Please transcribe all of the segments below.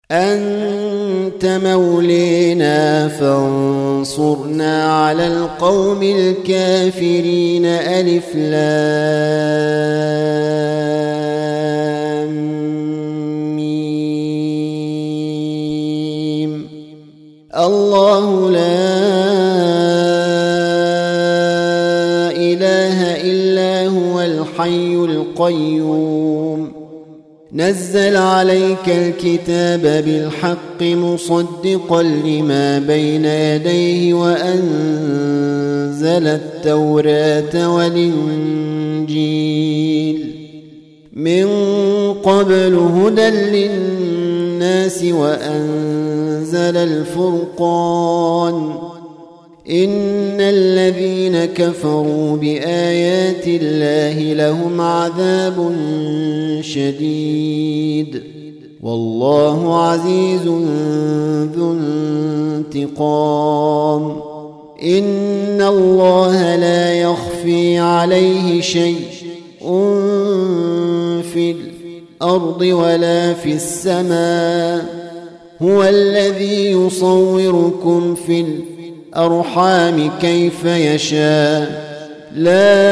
أنت مولينا فانصرنا على القوم الكافرين. ألف لام ميم. الله لا إله إلا هو الحي القيوم نزل عليك الكتاب بالحق مصدقا لما بين يديه وأنزل التوراة والإنجيل من قبل هدى للناس وأنزل الفرقان. إن الذين كفروا بآيات الله لهم عذاب شديد والله عزيز ذو انتقام. إن الله لا يخفي عليه شيء في الأرض ولا في السماء. هو الذي يصوركم في الأرحام كيف يشاء. لا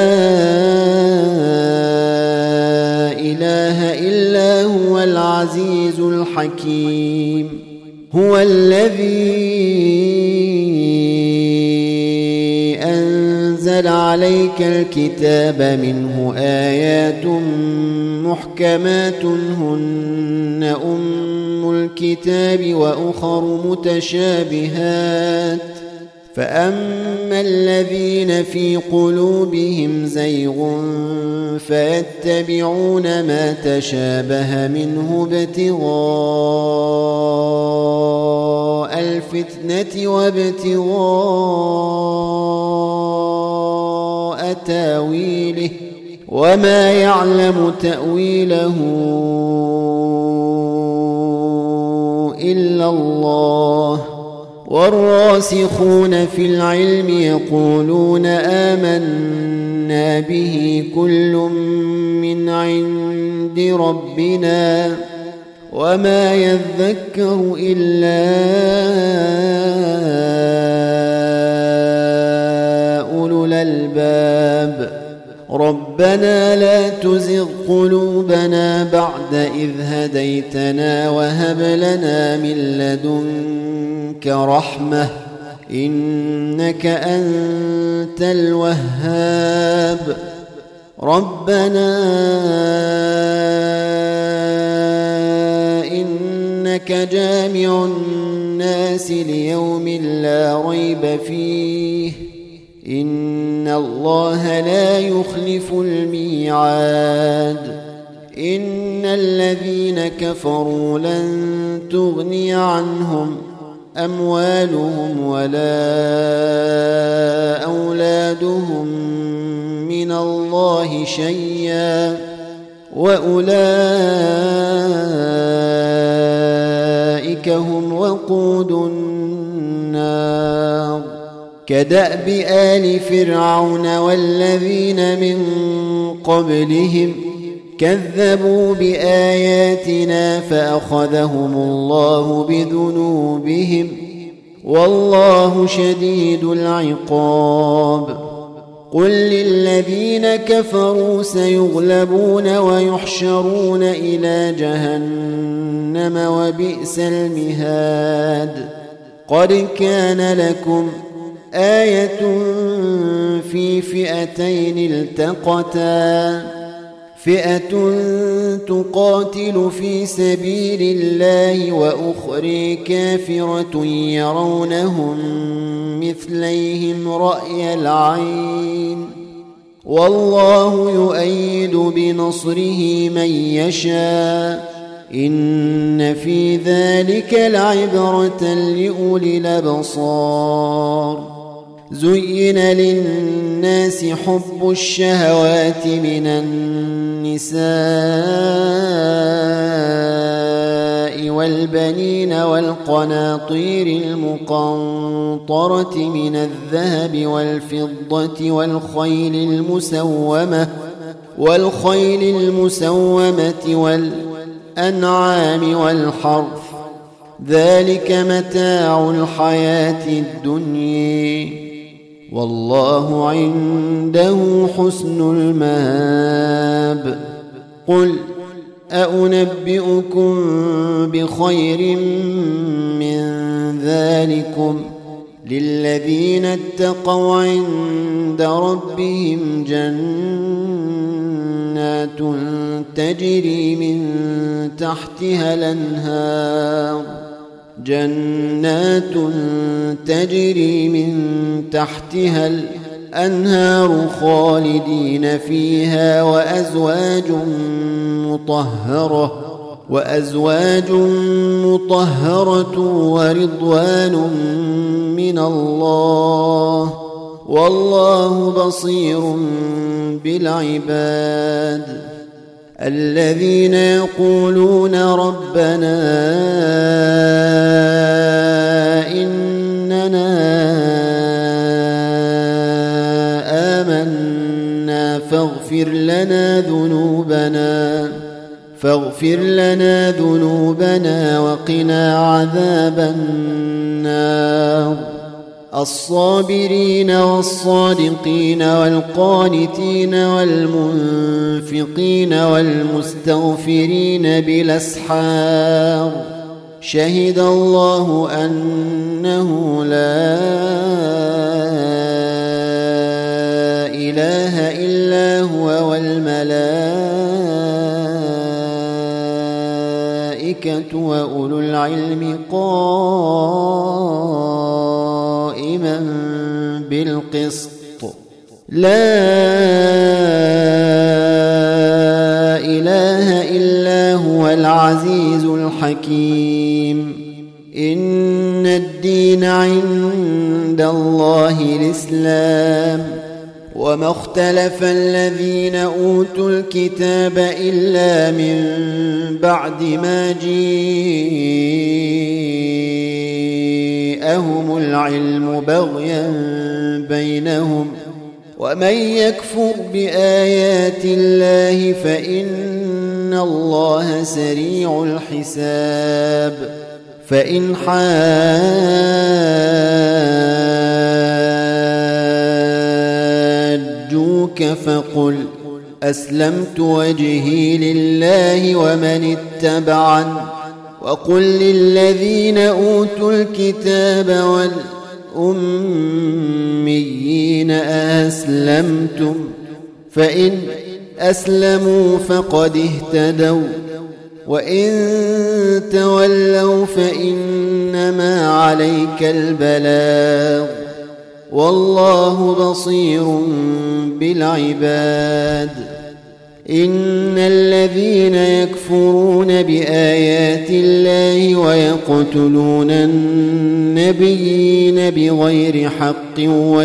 إله إلا هو العزيز الحكيم. هو الذي أنزل عليك الكتاب منه آيات محكمات هن أم الكتاب وأخر متشابهات فأما الذين في قلوبهم زيغ فيتبعون ما تشابه منه ابتغاء الفتنة وابتغاء تاويله وما يعلم تأويله إلا الله. والراسخون في العلم يقولون آمنا به كل من عند ربنا وما يذكر إلا أولو الألباب. ربنا لا تزغ قلوبنا بعد إذ هديتنا وهب لنا من لدنك رحمة إنك أنت الوهاب. ربنا إنك جامع الناس ليوم لا ريب فيه إن الله لا يخلف الميعاد. إن الذين كفروا لن تغني عنهم أموالهم ولا أولادهم من الله شيئا وأولئك هم وقود النار. كدأب آل فرعون والذين من قبلهم كذبوا بآياتنا فأخذهم الله بذنوبهم والله شديد العقاب. قل للذين كفروا سيغلبون ويحشرون إلى جهنم وبئس المهاد. قد كان لكم آية في فئتين التقتا فئة تقاتل في سبيل الله وأخرى كافرة يرونهم مثليهم رأي العين والله يؤيد بنصره من يشاء إن في ذلك لعبرة لأولي الأبصار. زين للناس حب الشهوات من النساء والبنين والقناطير المقنطرة من الذهب والفضة والخيل المسومة والأنعام والحرث ذلك متاع الحياة الدنيا والله عنده حسن المآب. قل أنبئكم بخير من ذلكم للذين اتقوا عند ربهم جنات تجري من تحتها الأنهار خالدين فيها وأزواج مطهرة ورضوان من الله والله بصير بالعباد. الذين يقولون ربنا إننا آمنا فاغفر لنا ذنوبنا وقنا عذاب النار. الصابرين والصادقين والقانتين والمنفقين والمستغفرين بالأسحار شهد الله أنه لا إله إلا هو والملائكة وأولو العلم قائما بالقسط لا إله إلا هو العزيز الحكيم. إن الدين عند الله الإسلام وما اختلف الذين أوتوا الكتاب إلا من بعد ما جاءهم العلم بغيا بينهم ومن يكفر بآيات الله فإن الله سريع الحساب. فإن حاجوك فقل أسلمت وجهي لله ومن اتبعني وقل للذين أوتوا الكتاب والأميين أسلمتم فإن أسلموا فقد اهتدوا وإن تولوا فإنما عليك البلاغ والله بصير بالعباد. إن الذين يكفرون بآيات الله ويقتلون النبيين بغير حق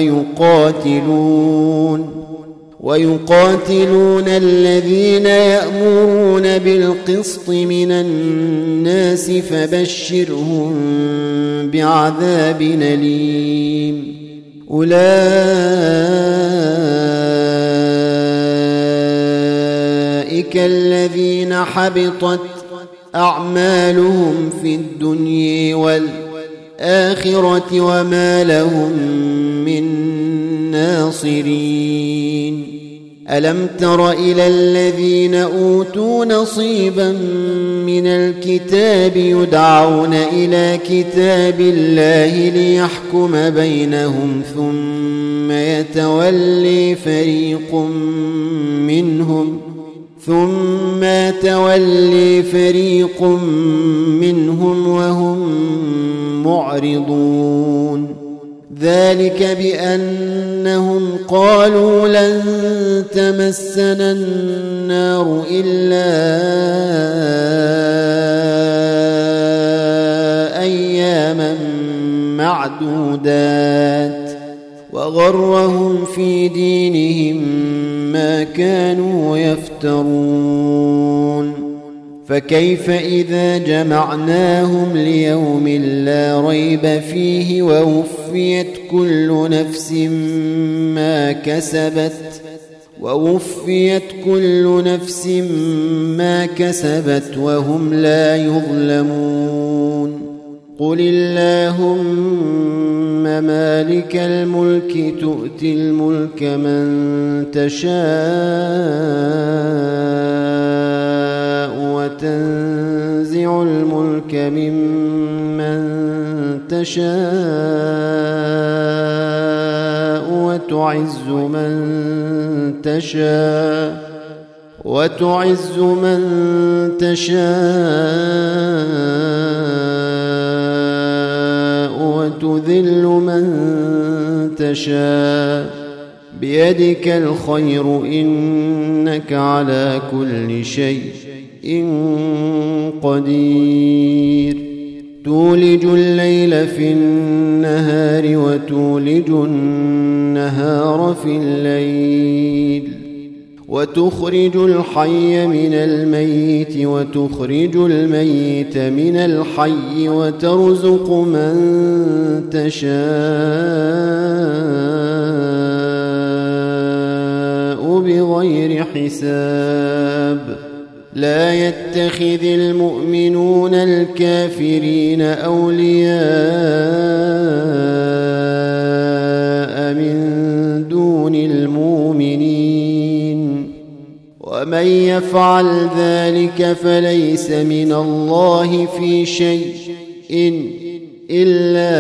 ويقاتلون الذين يأمرون بالقسط من الناس فبشرهم بعذاب أليم. أولئك الذين حبطت أعمالهم في الدنيا والآخرة وما لهم من ناصرين. ألم تر إلى الذين أوتوا نصيبا من الكتاب يدعون إلى كتاب الله ليحكم بينهم ثم يتولي فريق منهم وهم معرضون. ذلك بأنهم قالوا لن تمسنا النار إلا أياما معدودات وغرهم في دينهم ما كانوا يفترون. فكيف إذا جمعناهم ليوم لا ريب فيه ووفيت كل نفس ما كسبت وهم لا يظلمون. قل اللهم مالك الملك تؤتي الملك من تشاء وتنزع الملك ممن تشاء وتعز من تشاء وتذل من تشاء بيدك الخير إنك على كل شيء قدير تولج الليل في النهار وتولج النهار في الليل وتخرج الحي من الميت وتخرج الميت من الحي وترزق من تشاء بغير حساب لا يتخذ المؤمنون الكافرين أولياء من دون المؤمنين ومن يفعل ذلك فليس من الله في شيء إلا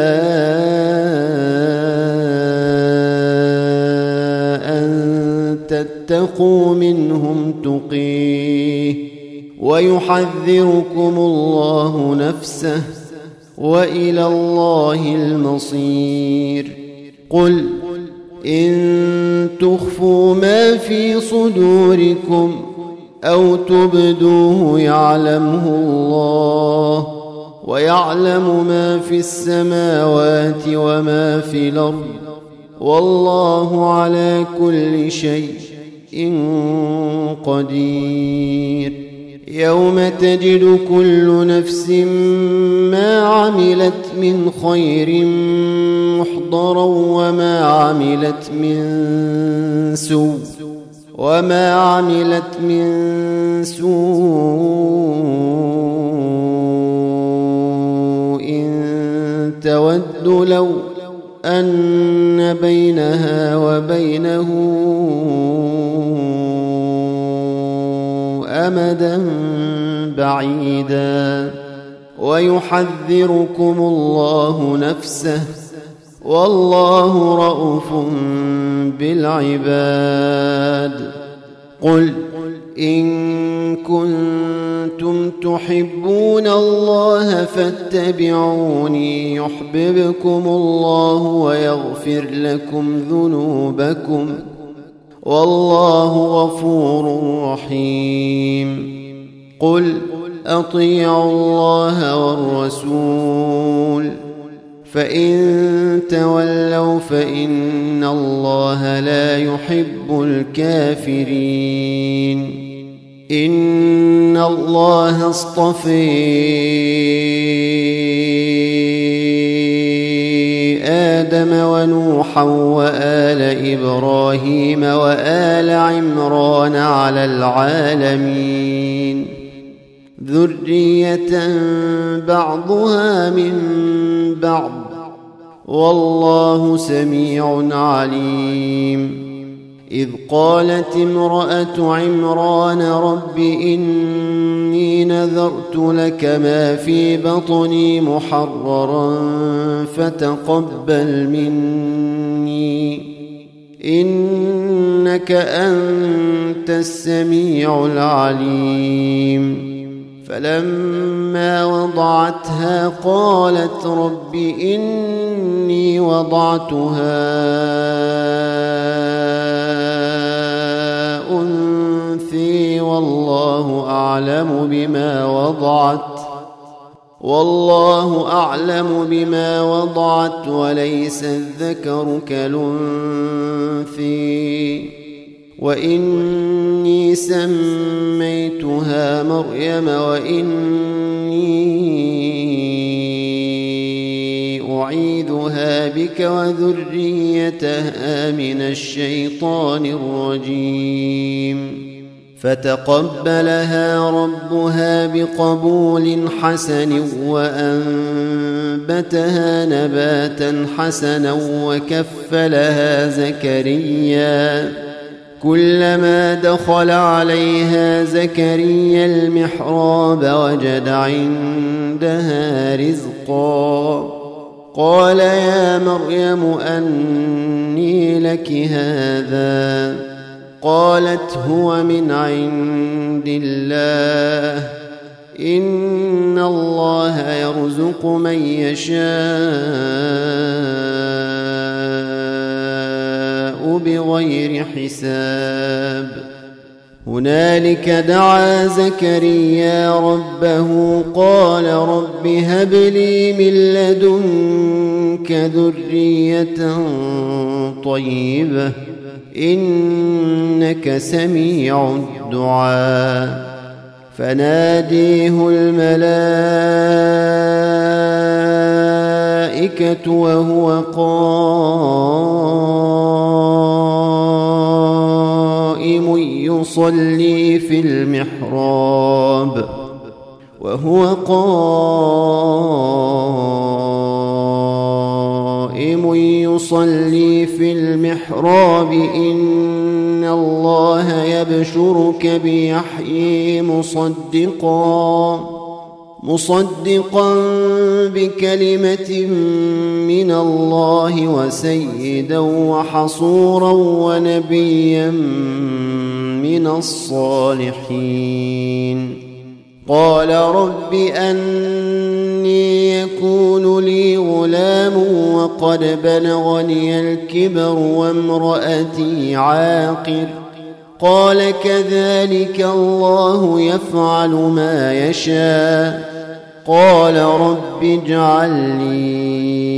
أن تتقوا منهم تقيه ويحذركم الله نفسه وإلى الله المصير قل إن تخفوا ما في صدوركم أو تبدوه يعلمه الله ويعلم ما في السماوات وما في الأرض والله على كل شيء قدير يوم تجد كل نفس ما عملت من خير محضرا وما عملت من سوء تود لو أن بينها وبينه أمدا بعيدا ويحذركم الله نفسه والله رءوف بالعباد قل إن كنتم تحبون الله فاتبعوني يحببكم الله ويغفر لكم ذنوبكم والله غفور رحيم قل أطيعوا الله والرسول فإن تولوا فإن الله لا يحب الكافرين إن الله اصطفى آدم ونوحا وآل إبراهيم وآل عمران على العالمين ذرية بعضها من بعض والله سميع عليم إذ قالت امرأة عمران رب إني نذرت لك ما في بطني محررا فتقبل مني إنك أنت السميع العليم فلما وضعتها قالت رب إني وضعتها أنثى والله أعلم بما وضعت وليس الذكر كالأنثى وإني سميتها مريم وإني أعيذها بك وذريتها من الشيطان الرجيم فتقبلها ربها بقبول حسن وأنبتها نباتا حسنا وكفلها زكريا. كلما دخل عليها زكريا المحراب وجد عندها رزقا. قال يا مريم أني لك هذا؟ قالت هو من عند الله، إن الله يرزق من يشاء بغير حساب. هنالك دعا زكريا ربه قال رب هب لي من لدنك ذرية طيبة إنك سميع الدعاء. فناديه الملائكة وهو قائم يصلي في المحراب إن الله يبشرك بيحيى مصدقا بكلمة من الله وسيدا وحصورا ونبيا من الصالحين. قال رب أني يكون لي غلام وقد بلغني الكبر وامرأتي عاقر. قال كذلك الله يفعل ما يشاء. قال رب اجعل لي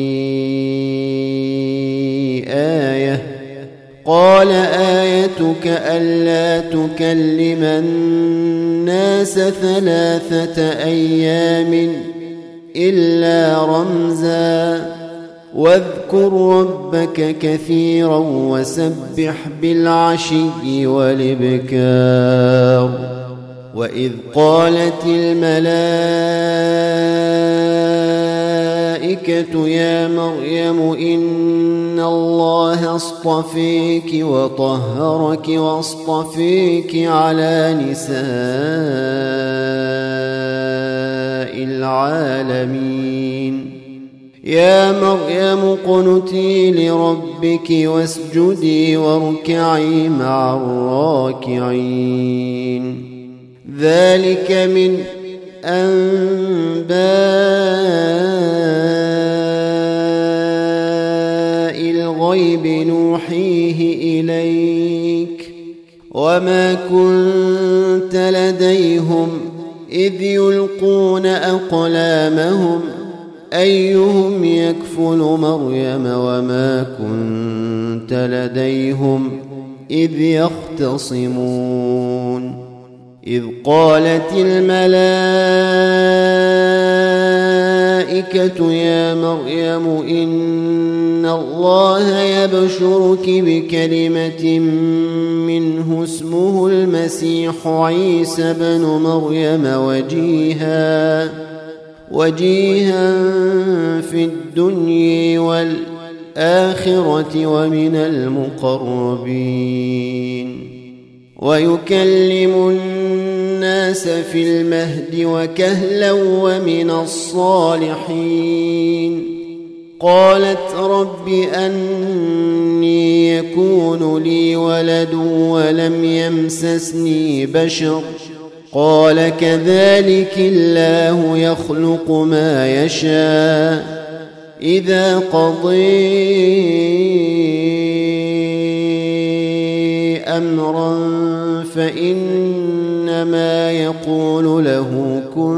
آية. قال آيتك ألا تكلم الناس 3 أيام إلا رمزا. واذكر ربك كثيرا وسبح بالعشي والإبكار. وإذ قالت الملائكة يا مريم إن الله اصطفيك وطهرك واصطفيك على نساء العالمين. يا مريم اقنتي لربك واسجدي واركعي مع الراكعين. ذلك من أنباء الغيب نوحيه إليك وما كنت لديهم إذ يلقون أقلامهم أيهم يكفل مريم وما كنت لديهم إذ يختصمون. إذ قالت الملائكة يا مريم إن الله يبشرك بكلمة منه اسمه المسيح عيسى بن مريم وجيها في الدنيا والآخرة ومن المقربين. ويكلم الناس في المهد وكهلا ومن الصالحين. قالت رب أني يكون لي ولد ولم يمسسني بشر. قال كذلك الله يخلق ما يشاء إذا قضي أمرا فإنما يقول له كن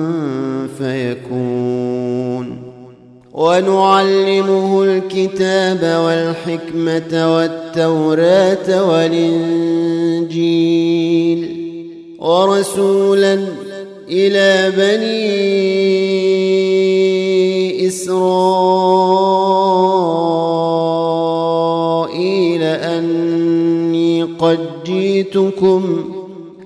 فيكون. ونعلمه الكتاب والحكمة والتوراة والإنجيل ورسولا إلى بني إسرائيل أني قد جئتكم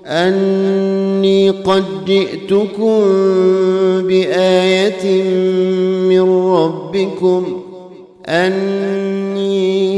آية من ربكم أني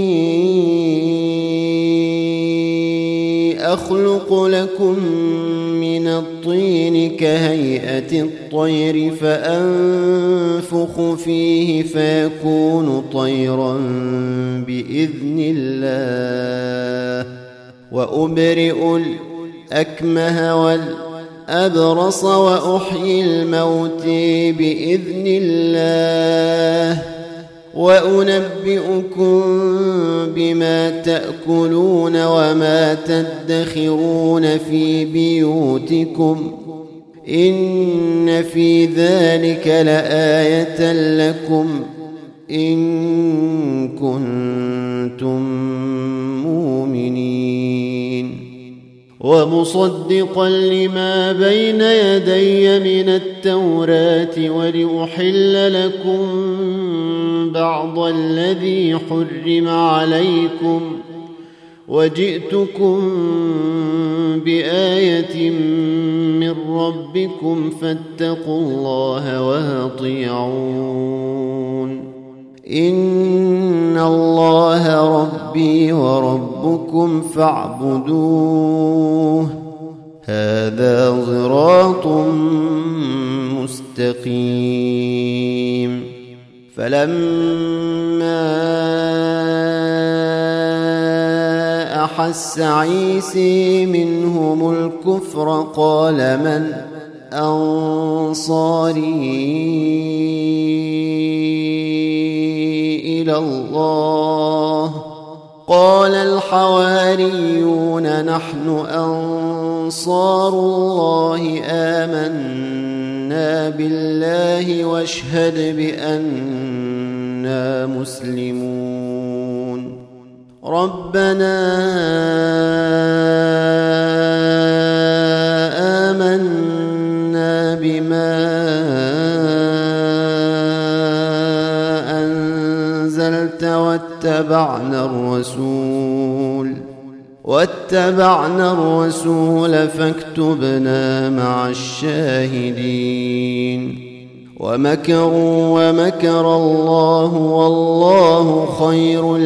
أخلق لكم من الطين كهيئة الطير فأنفخ فيه فيكون طيرا بإذن الله وأبرئ الأكمه والأبرص وأحيي الموت بإذن الله وأنبئكم بما تأكلون وما تدخرون في بيوتكم إن في ذلك لآية لكم إن كنتم مؤمنين ومصدقا لما بين يدي من التوراة ولأحل لكم بعض الذي حرم عليكم وجئتكم بآية من ربكم فاتقوا الله وأطيعون إن الله ربي وربكم فاعبدوه هذا صراط مستقيم فلما أحس عيسى منهم الكفر قال من أنصاري إلى الله قال الحواريون نحن أنصار الله آمنا بالله واشهد بأننا مسلمون ربنا آمنا بما أنزلت واتبعنا الرسول فاكتبنا مع الشاهدين ومكروا ومكر الله والله خير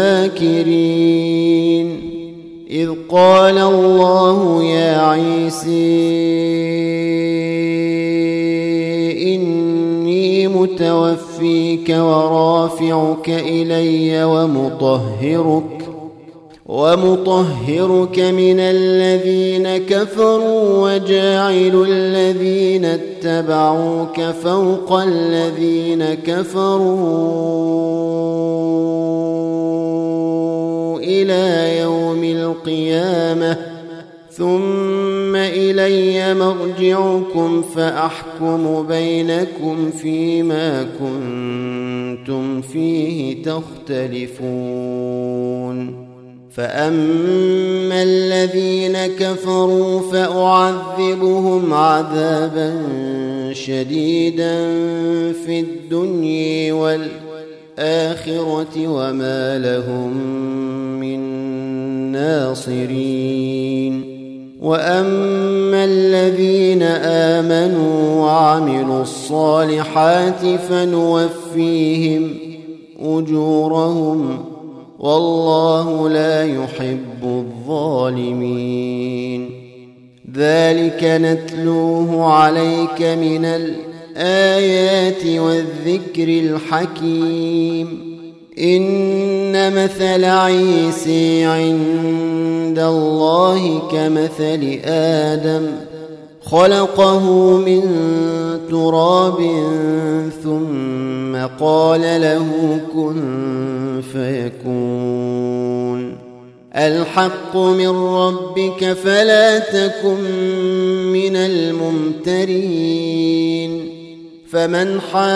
الماكرين إذ قال الله يا عيسى إني متوفيك ورافعك إلي ومطهرك من الذين كفروا وجاعل الذين اتبعوك فوق الذين كفروا إلى يوم القيامة ثم إلي مرجعكم فأحكم بينكم فيما كنتم فيه تختلفون فأما الذين كفروا فأعذبهم عذابا شديدا في الدنيا والآخرة وما لهم من ناصرين وأما الذين آمنوا وعملوا الصالحات فنوفيهم أجورهم والله لا يحب الظالمين ذلك نتلوه عليك من الآيات والذكر الحكيم إن مثل عيسى عند الله كمثل آدم خلقه من تراب ثم قال له كن فيكون الحق من ربك فلا تكن من الممترين فمن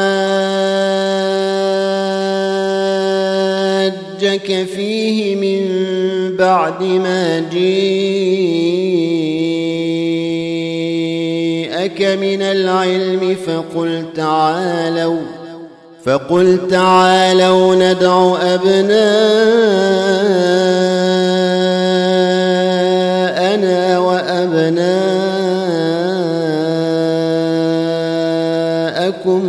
حاجك فيه من بعد ما جاءك من العلم فقل تعالوا ندع أبناءنا وأبناءكم نساءكم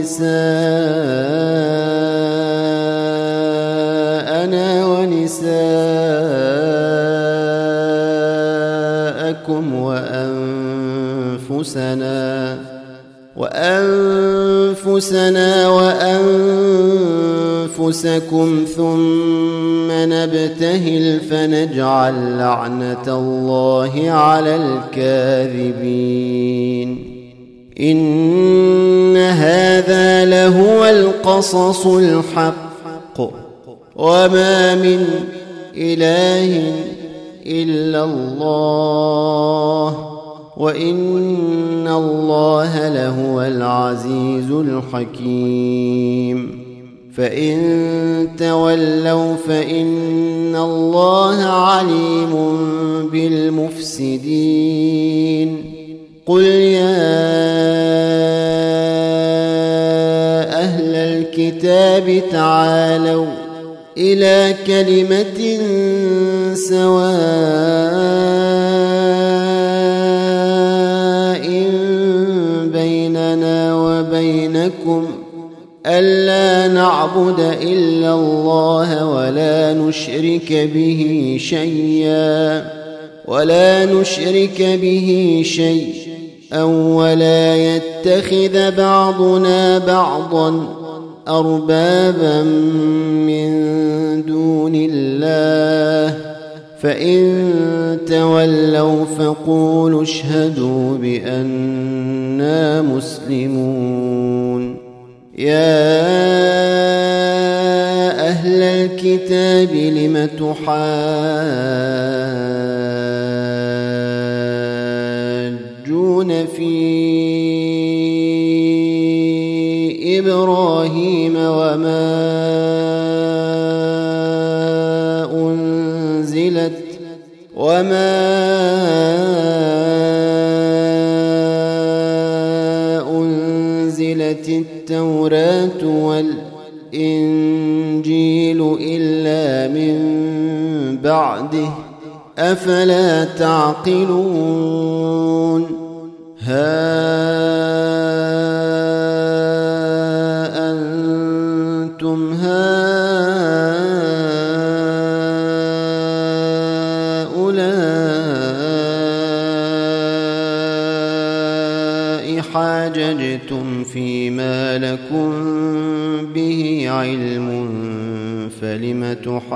ونساءنا ونساءكم وأنفسنا وأنفسكم ثم نبتهل فنجعل لعنة الله على الكاذبين. إن هذا لهو القصص الحق وما من إله إلا الله وإن الله لهو العزيز الحكيم. فإن تولوا فإن الله عليم بالمفسدين. قل يا أهل الكتاب تعالوا إلى كلمة سواء بيننا وبينكم ألا نعبد إلا الله ولا نشرك به شيئا ولا يتخذ بعضنا بعضا أربابا من دون الله. فإن تولوا فقولوا اشهدوا بأننا مسلمون. يا أهل الكتاب لم تحاجون في إبراهيم وما أنزلت التوراة والإنجيل إلا من بعده أفلا تعقلون. ها أنتم هؤلاء حاججتم فيما لكم به علم فلم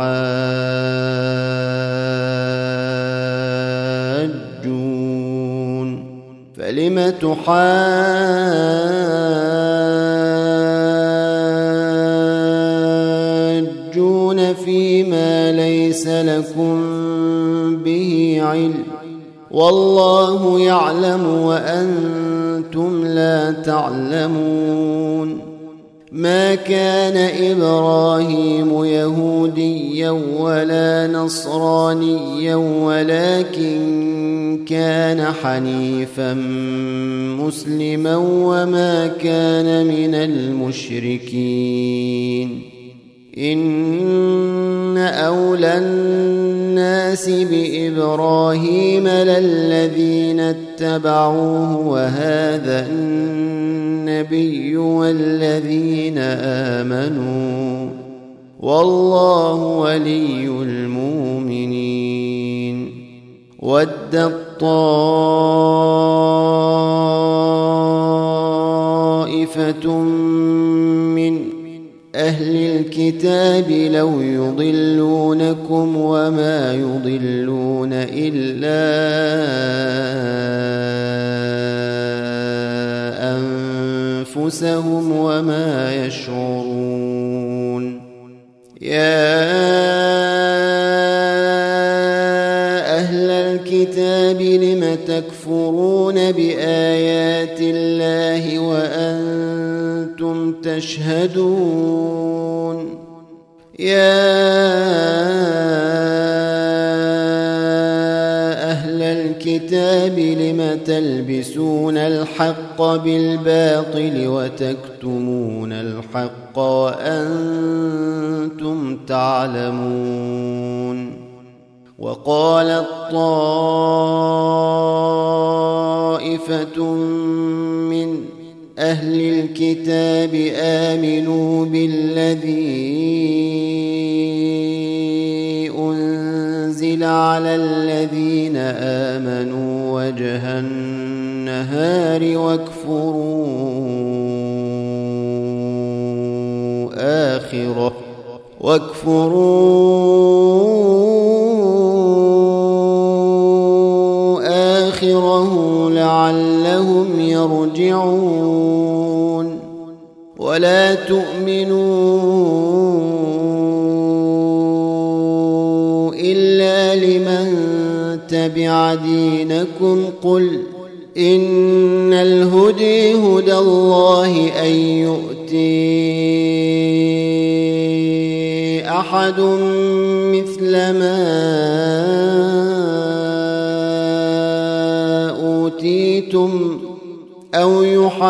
تحاجون فيما ليس لكم به علم والله يعلم وأنتم لا تعلمون. ما كان إبراهيم يهوديا ولا نصرانيا ولكن كان حنيفا مسلما وما كان من المشركين. إن أولى الناس بإبراهيم للذين اتبعوه وهذا النبي والذين آمنوا والله ولي المؤمنين. ودت طائفة من أهل الكتاب لو يضلونكم وما يضلون إلا أنفسهم وما يشعرون. يا أهل الكتاب لم تكفرون بآيات الله وأنتم تشهدون. يا أهل الكتاب لم تلبسون الحق بالباطل وتكتمون الحق وأنتم تعلمون. وقالت طائفة من أهل الكتاب آمنوا بالذي أنزل على الذين آمنوا وجه النهار واكفروا آخره لعلهم يرجعون. ولا تؤمنوا إلا لمن تبع دينكم قل إن الهدي هدى الله أن يؤتي أحد مثل ما أوتيتم أو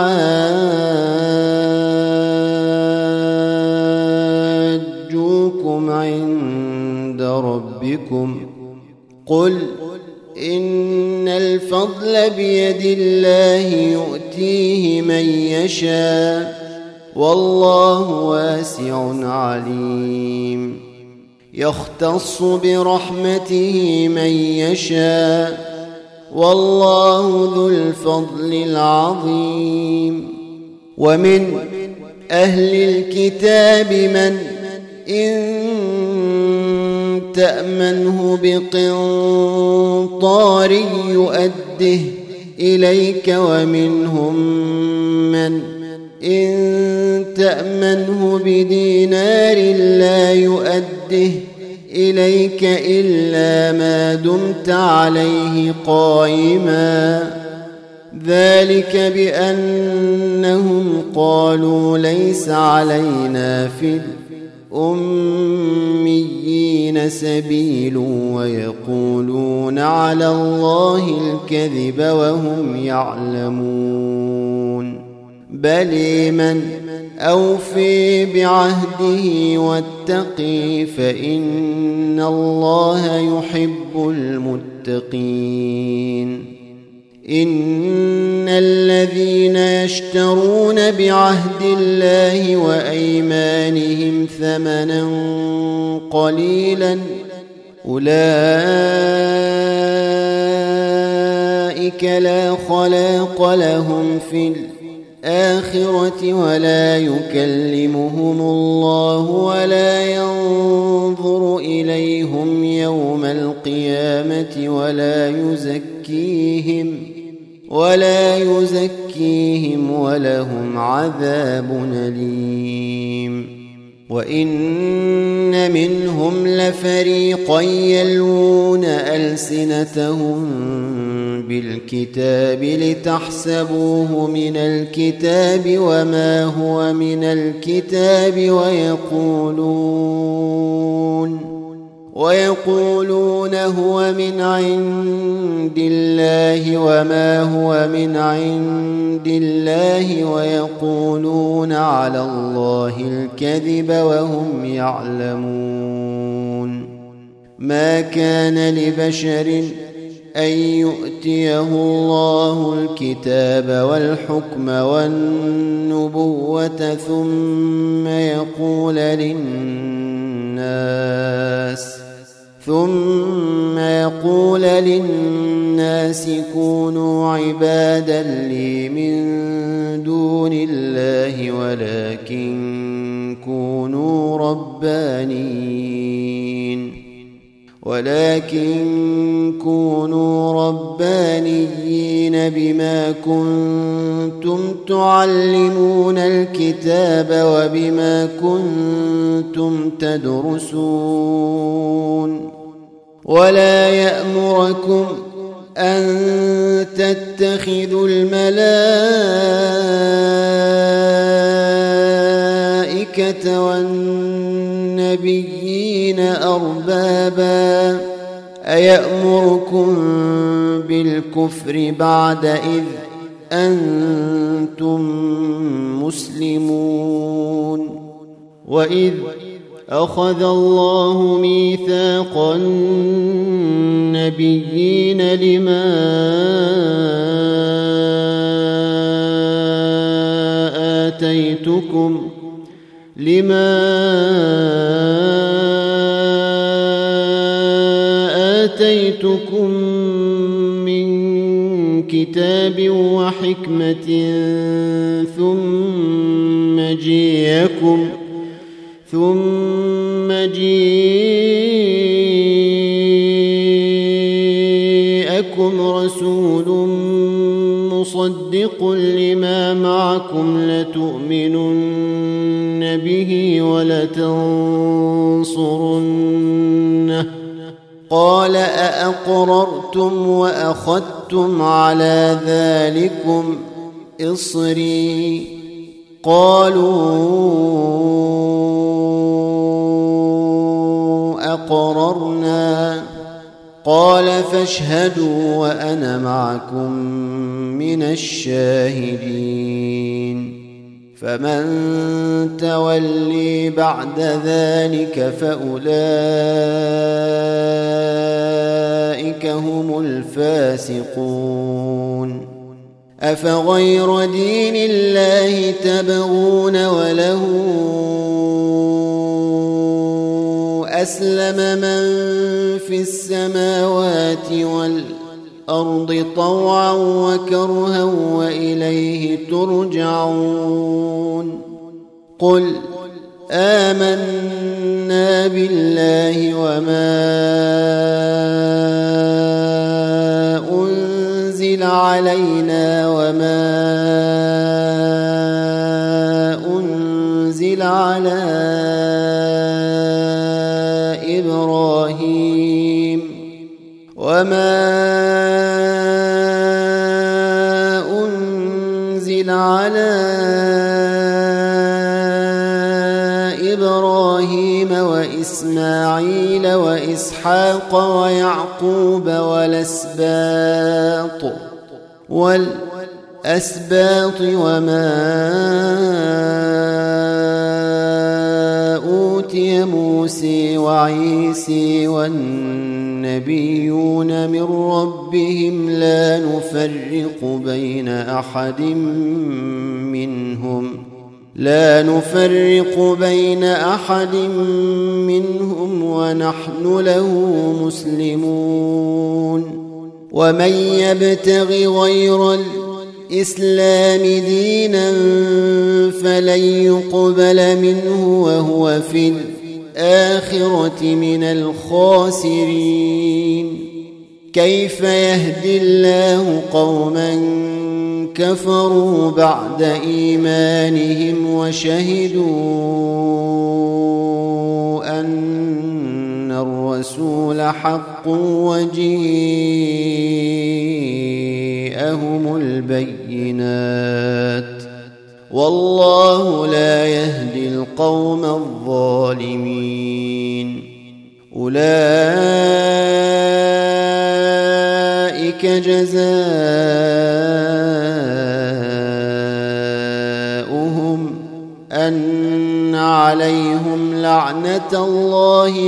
يحاجوكم عند ربكم قل إن الفضل بيد الله يؤتيه من يشاء والله واسع عليم. يختص برحمته من يشاء والله ذو الفضل العظيم. ومن أهل الكتاب من إن تأمنه بقنطار يؤده إليك ومنهم من إن تأمنه بدينار لا يؤده إليك إلا ما دمت عليه قائما ذلك بأنهم قالوا ليس علينا في الأميين سبيل ويقولون على الله الكذب وهم يعلمون. بل من أوفي بعهده واتقي فإن الله يحب المتقين. إن الذين يشترون بعهد الله وأيمانهم ثمنا قليلا أولئك لا خلاق لهم في الآخرة ولا يكلمهم الله ولا ينظر إليهم يوم القيامة ولا يزكيهم ولهم عذاب أليم. وإن منهم لفريقا يلوون ألسنتهم بالكتاب لتحسبوه من الكتاب وما هو من الكتاب ويقولون هو من عند الله وما هو من عند الله ويقولون على الله الكذب وهم يعلمون. ما كان لبشر أن يؤتيه الله الكتاب والحكم والنبوة ثم يقول للناس كونوا عبادا لي من دون الله ولكن كونوا ربانيين بما كنتم تعلمون الكتاب وبما كنتم تدرسون. ولا يأمركم أن تتخذوا الملائكة والنبيين أربابا أيأمركم بالكفر بعد إذ أنتم مسلمون. وإذ أخذ الله ميثاق النبيين لما آتيتكم من كتاب وحكمة ثم جيءكم رسول مصدق لما معكم لتؤمنن به ولتنصرنه قال أأقررتم وأخذتم على ذلكم إصري قالوا أقررنا قال فاشهدوا وأنا معكم من الشاهدين فمن تولي بعد ذلك فأولئك هم الفاسقون أفغير دين الله تبغون وله أسلم من في السماوات والأرض طوعا وكرها وإليه ترجعون قل آمنا بالله وما أنزل علينا وما أنزل على إبراهيم وإسماعيل وإسحاق ويعقوب والأسباط وما أوتي موسى وعيسى والنبيون من ربهم لا نفرق بين أحد منهم ونحن له مسلمون ومن يبتغ غير الإسلام دينا فلن يقبل منه وهو في الآخرة من الخاسرين كيف يهدي الله قوما كفروا بعد إيمانهم وشهدوا أن الرسول حق وجيءهم البينات والله لا يهدي القوم الظالمين أولئك جزاؤهم أن عليهم لعنة الله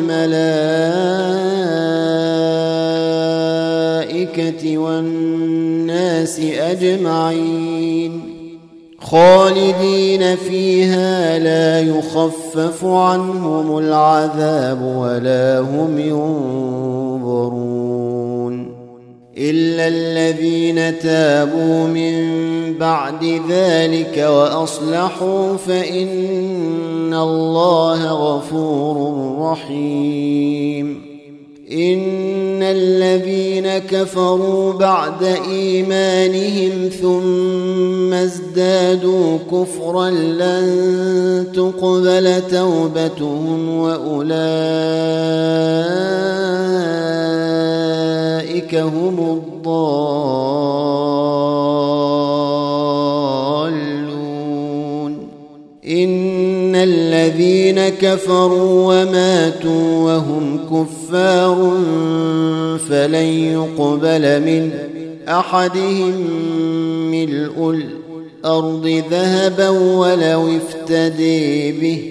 والملائكة والناس أجمعين خالدين فيها لا يخفف عنهم العذاب ولا هم ينظرون إلا الذين تابوا من بعد ذلك وأصلحوا فإن الله غفور رحيم إن الذين كفروا بعد إيمانهم ثم ازدادوا كفرا لن تقبل توبتهم وأولئك هم الضالون إن الذين كفروا وماتوا وهم كفار فلن يقبل من أحدهم ملء الأرض ذهبا ولو افتدي به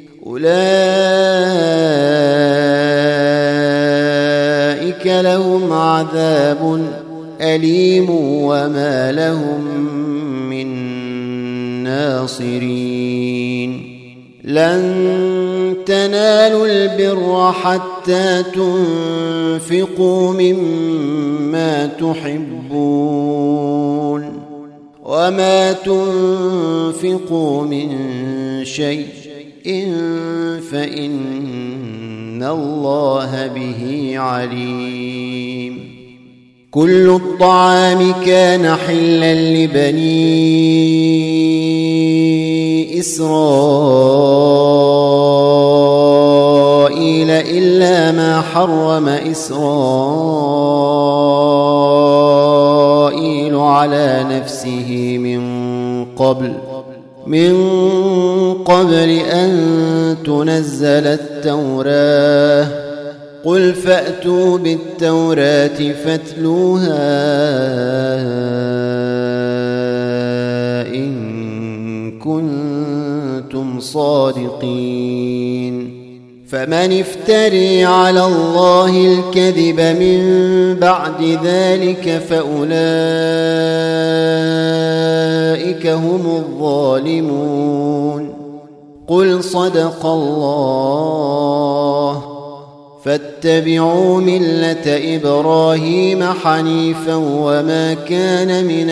أولئك لهم عذاب أليم وما لهم من الناصرين لن تنالوا البر حتى تنفقوا مما تحبون وما تنفقوا من شيء فإن الله به عليم كل الطعام كان حلا لبني إسرائيل إلا ما حرم إسرائيل على نفسه من قبل أن تنزل التوراة قل فأتوا بالتوراة فاتلوها إن كنتم صادقين فمن افتري على الله الكذب من بعد ذلك فأولئك هم الظالمون قل صدق الله فاتبعوا ملة إبراهيم حنيفا وما كان من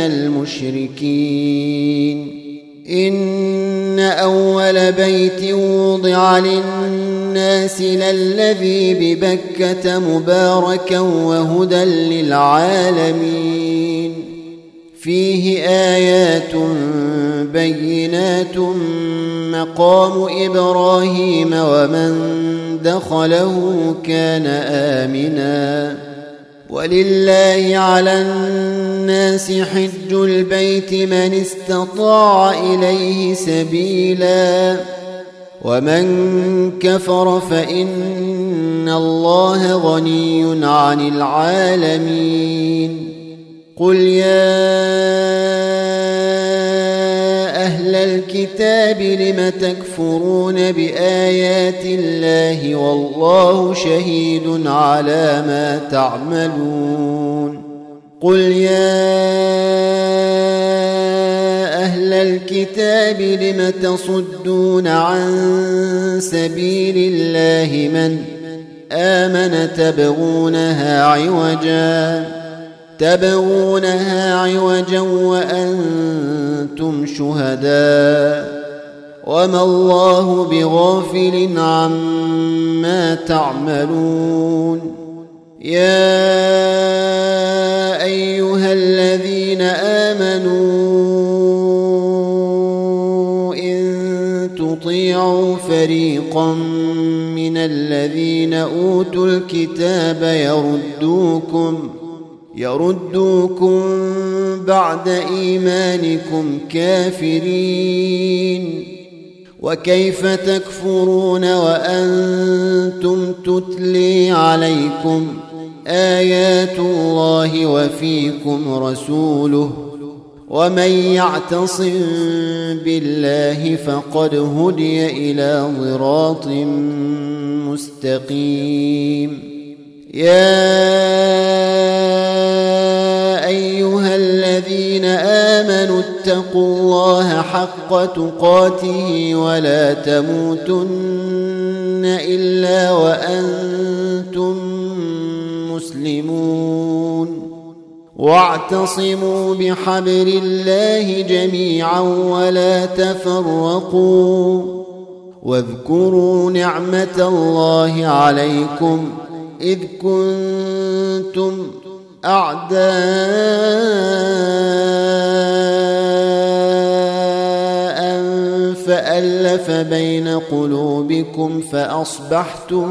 المشركين إن أول بيت وضع للناس للذي ببكة مباركا وهدى للعالمين فيه آيات بينات مقام إبراهيم ومن دخله كان آمنا ولله على الناس حج البيت من استطاع إليه سبيلا ومن كفر فإن الله غني عن العالمين قل يا أهل الكتاب لم تكفرون بآيات الله والله شهيد على ما تعملون قل يا أهل الكتاب لم تصدون عن سبيل الله من آمن تبغونها عوجا وأنتم شهداء وما الله بغافل عما تعملون يا أيها الذين آمنوا إن تطيعوا فريقا من الذين أوتوا الكتاب يردوكم بعد إيمانكم كافرين وكيف تكفرون وأنتم تتلي عليكم آيات الله وفيكم رسوله ومن يعتصم بالله فقد هدي إلى صراط مستقيم يا أيها الذين آمنوا اتقوا الله حق تقاته ولا تموتن إلا وأنتم مسلمون واعتصموا بحبل الله جميعا ولا تفرقوا واذكروا نعمة الله عليكم إذ كنتم أعداء فألف بين قلوبكم فأصبحتم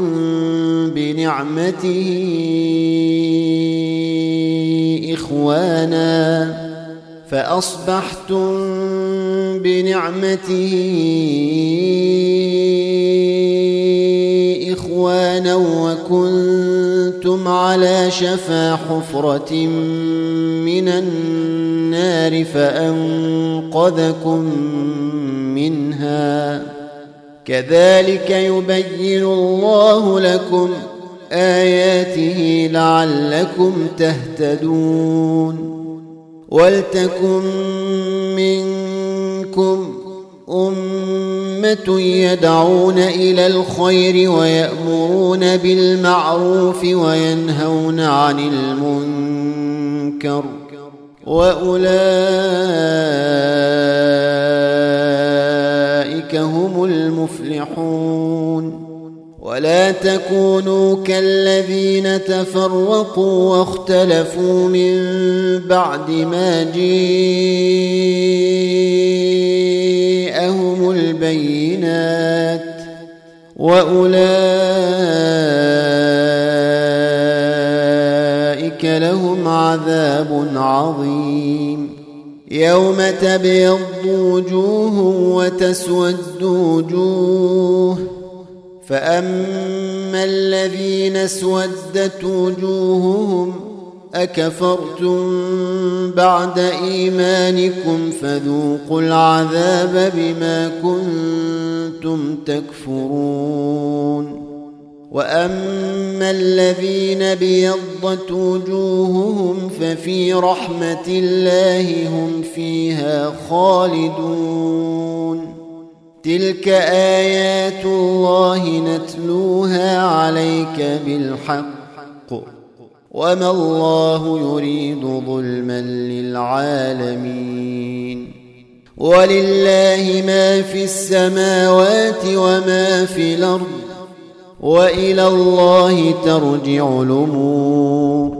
بنعمته إخوانا وكنتم على شفا حفرة من النار فأنقذكم منها كذلك يبين الله لكم آياته لعلكم تهتدون ولتكن منكم أمة يدعون إلى الخير ويأمرون بالمعروف وينهون عن المنكر وأولئك هم المفلحون ولا تكونوا كالذين تفرقوا واختلفوا من بعد ما جاءهم البينات وأولئك لهم عذاب عظيم يوم تبيض وجوه وتسود وجوه فأما الذين اسودت وجوههم أكفرتم بعد إيمانكم فذوقوا العذاب بما كنتم تكفرون وأما الذين بيضت وجوههم ففي رحمة الله هم فيها خالدون تلك آيات الله نتلوها عليك بالحق وما الله يريد ظلما للعالمين ولله ما في السماوات وما في الأرض وإلى الله ترجع الأمور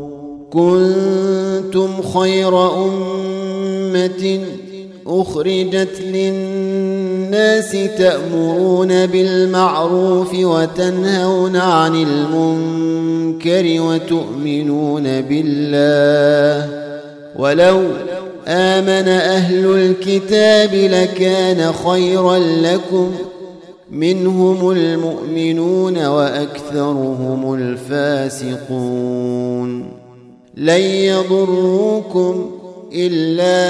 كنتم خير أمة أخرجت للناس تأمرون بالمعروف وتنهون عن المنكر وتؤمنون بالله ولو آمن أهل الكتاب لكان خيرا لكم منهم المؤمنون وأكثرهم الفاسقون لن يضروكم إلا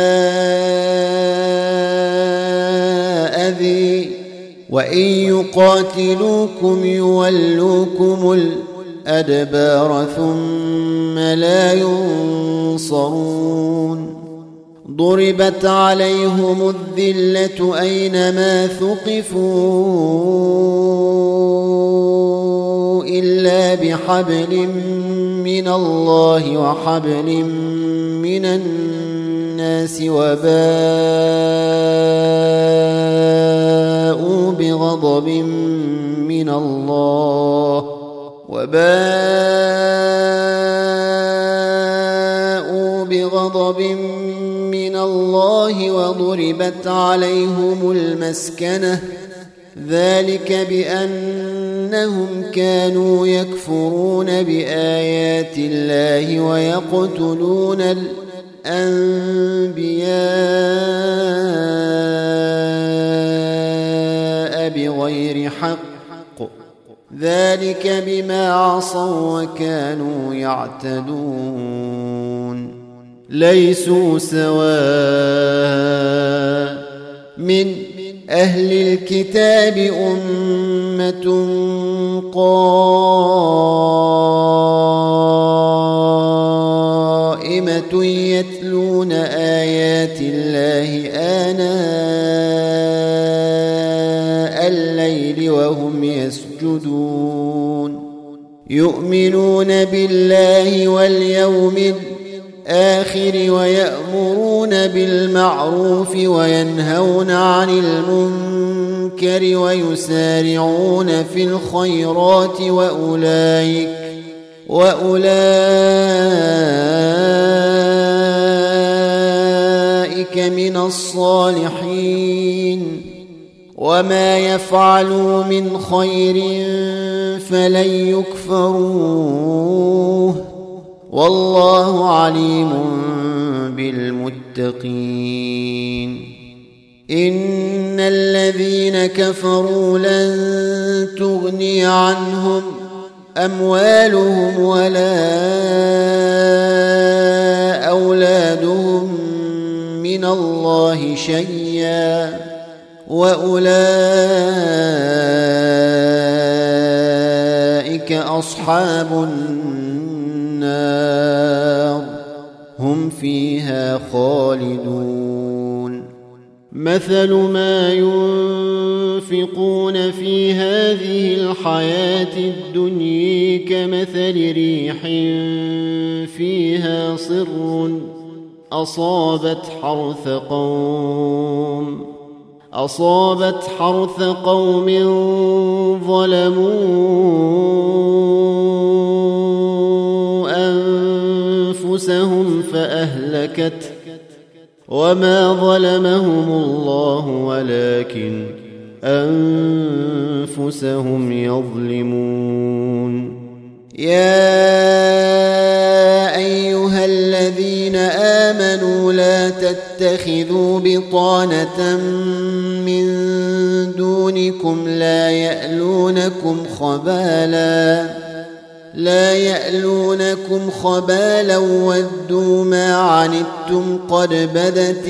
أذى وإن يقاتلوكم يولوكم الأدبار ثم لا ينصرون ضربت عليهم الذلة أينما ثقفوا إلا بحبل من الله وحبل من الناس وباءوا بغضب من الله وضربت عليهم المسكنة ذلك بأنهم كانوا يكفرون بآيات الله ويقتلون الأنبياء بغير حق ذلك بما عصوا وكانوا يعتدون ليسوا سواء من أهل الكتاب أمة قائمة يتلون آيات الله آناء الليل وهم يسجدون يؤمنون بالله واليوم الآخر ويأمرون بالمعروف وينهون عن المنكر ويسارعون في الخيرات وأولئك من الصالحين وما يفعلوا من خير فلن يكفروه والله عليم بالمتقين إن الذين كفروا لن تغني عنهم أموالهم ولا أولادهم من الله شيئا وأولئك أصحاب النار هم فيها خالدون مثل ما ينفقون في هذه الحياة الدنيا كمثل ريح فيها صر أصابت حرث قوم ظلموا أنفسهم فأهلكته وما ظلمهم الله ولكن أنفسهم يظلمون. يا أيها الذين آمنوا لا تتخذوا بطانة من دونكم لا يألونكم خبالا ودوا ما عنتم قد بدت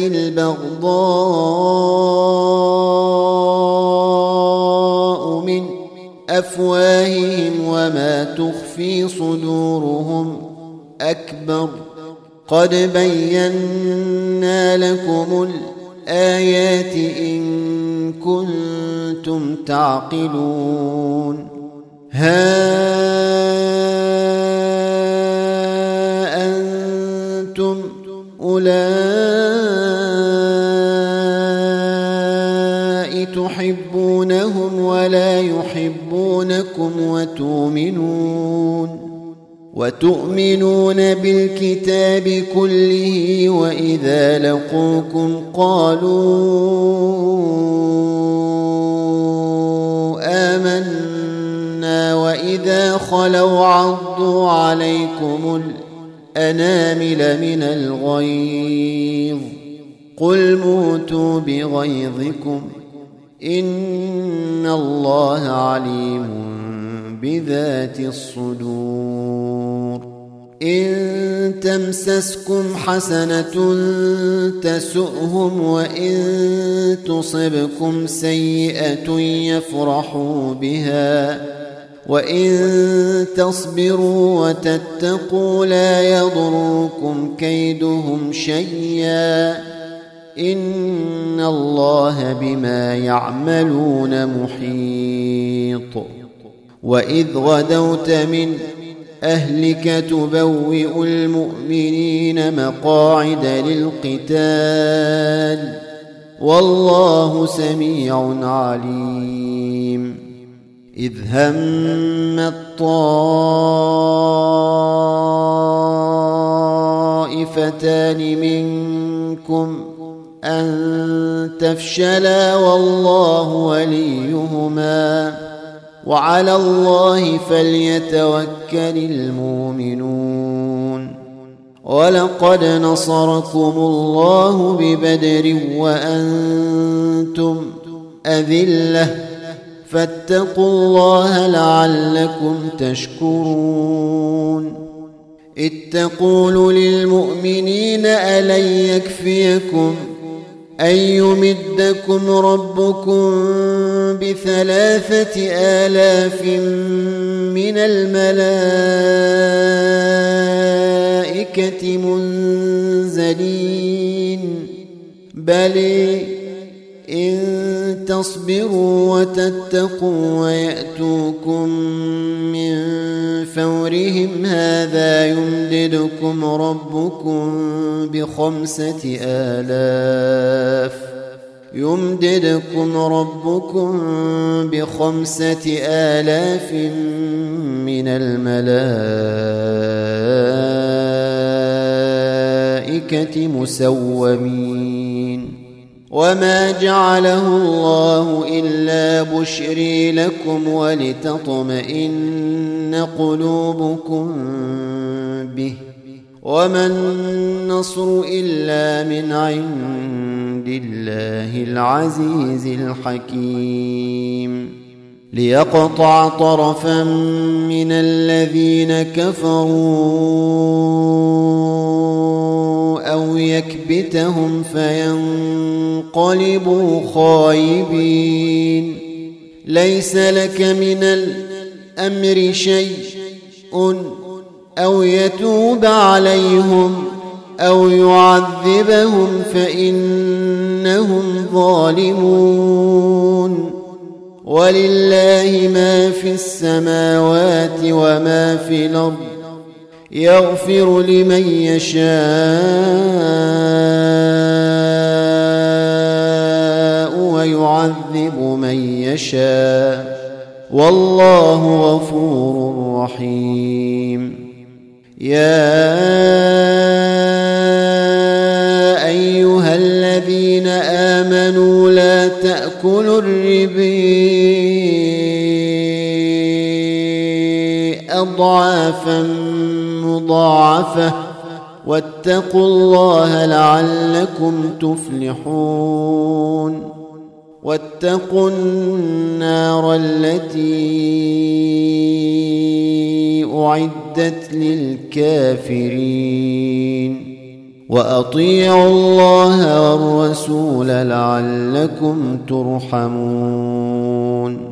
البغضاء من أفواههم وما تخفي صدورهم أكبر قد بينا لكم الآيات إن كنتم تعقلون. ها أنتم أولئك تحبونهم ولا يحبونكم وتؤمنون بالكتاب كله وإذا لقوكم قالوا آمنا وإذا خلوا عضوا عليكم الأنامل من الغيظ قل موتوا بغيظكم إن الله عليم بذات الصدور. إن تمسسكم حسنة تسؤهم وإن تصبكم سيئة يفرحوا بها وإن تصبروا وتتقوا لا يضركم كيدهم شيئا إن الله بما يعملون محيط. وإذ غدوت من أهلك تبوئ المؤمنين مقاعد للقتال والله سميع عليم. إذ هم الطائفتان منكم أن تفشلا والله وليهما وعلى الله فليتوكل المؤمنون. ولقد نصركم الله ببدر وأنتم أذلة فاتقوا الله لعلكم تشكرون. إذ تقول للمؤمنين ألن يكفيكم أن يمدكم ربكم ب3,000 من الملائكة منزلين بل إن تصبروا وتتقوا ويأتوكم من فورهم هذا يمددكم ربكم ب5,000 من الملائكة مسومين. وما جعله الله إلا بشري لكم ولتطمئن قلوبكم به وما النصر إلا من عند الله العزيز الحكيم. ليقطع طرفا من الذين كفروا أو يكبتهم فينقلبوا خائبين. ليس لك من الأمر شيء أو يتوب عليهم أو يعذبهم فإنهم ظالمون ولله ما في السماوات وما في الأرض يغفر لمن يشاء ويعذب من يشاء والله غفور رحيم يا أيها الذين آمنوا لا تأكلوا الربا أضعافا مضاعفة واتقوا الله لعلكم تفلحون واتقوا النار التي أعدت للكافرين وأطيعوا الله والرسول لعلكم ترحمون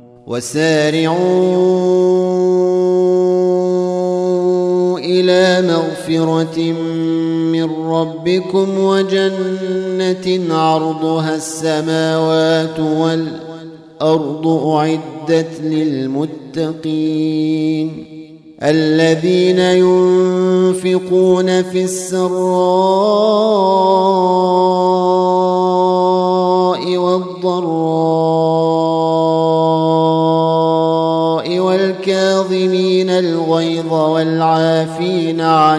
وسارعوا إلى مغفرة من ربكم وجنة عرضها السماوات والأرض أعدت للمتقين الذين ينفقون في السراء والضراء والكاظمين الغيظ والعافين عن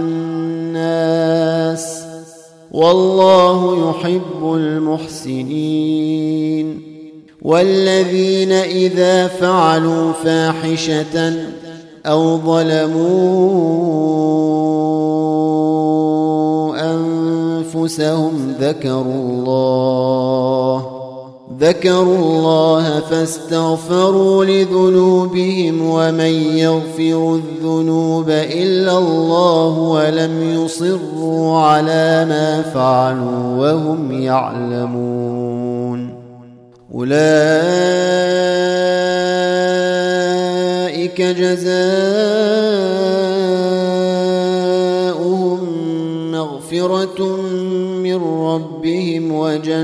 الناس والله يحب المحسنين والذين إذا فعلوا فاحشة أو ظلموا أنفسهم ذكروا الله فاستغفروا لذنوبهم ومن يغفر الذنوب إلا الله ولم يصروا على ما فعلوا وهم يعلمون أولئك جزاؤهم مغفرة من ربهم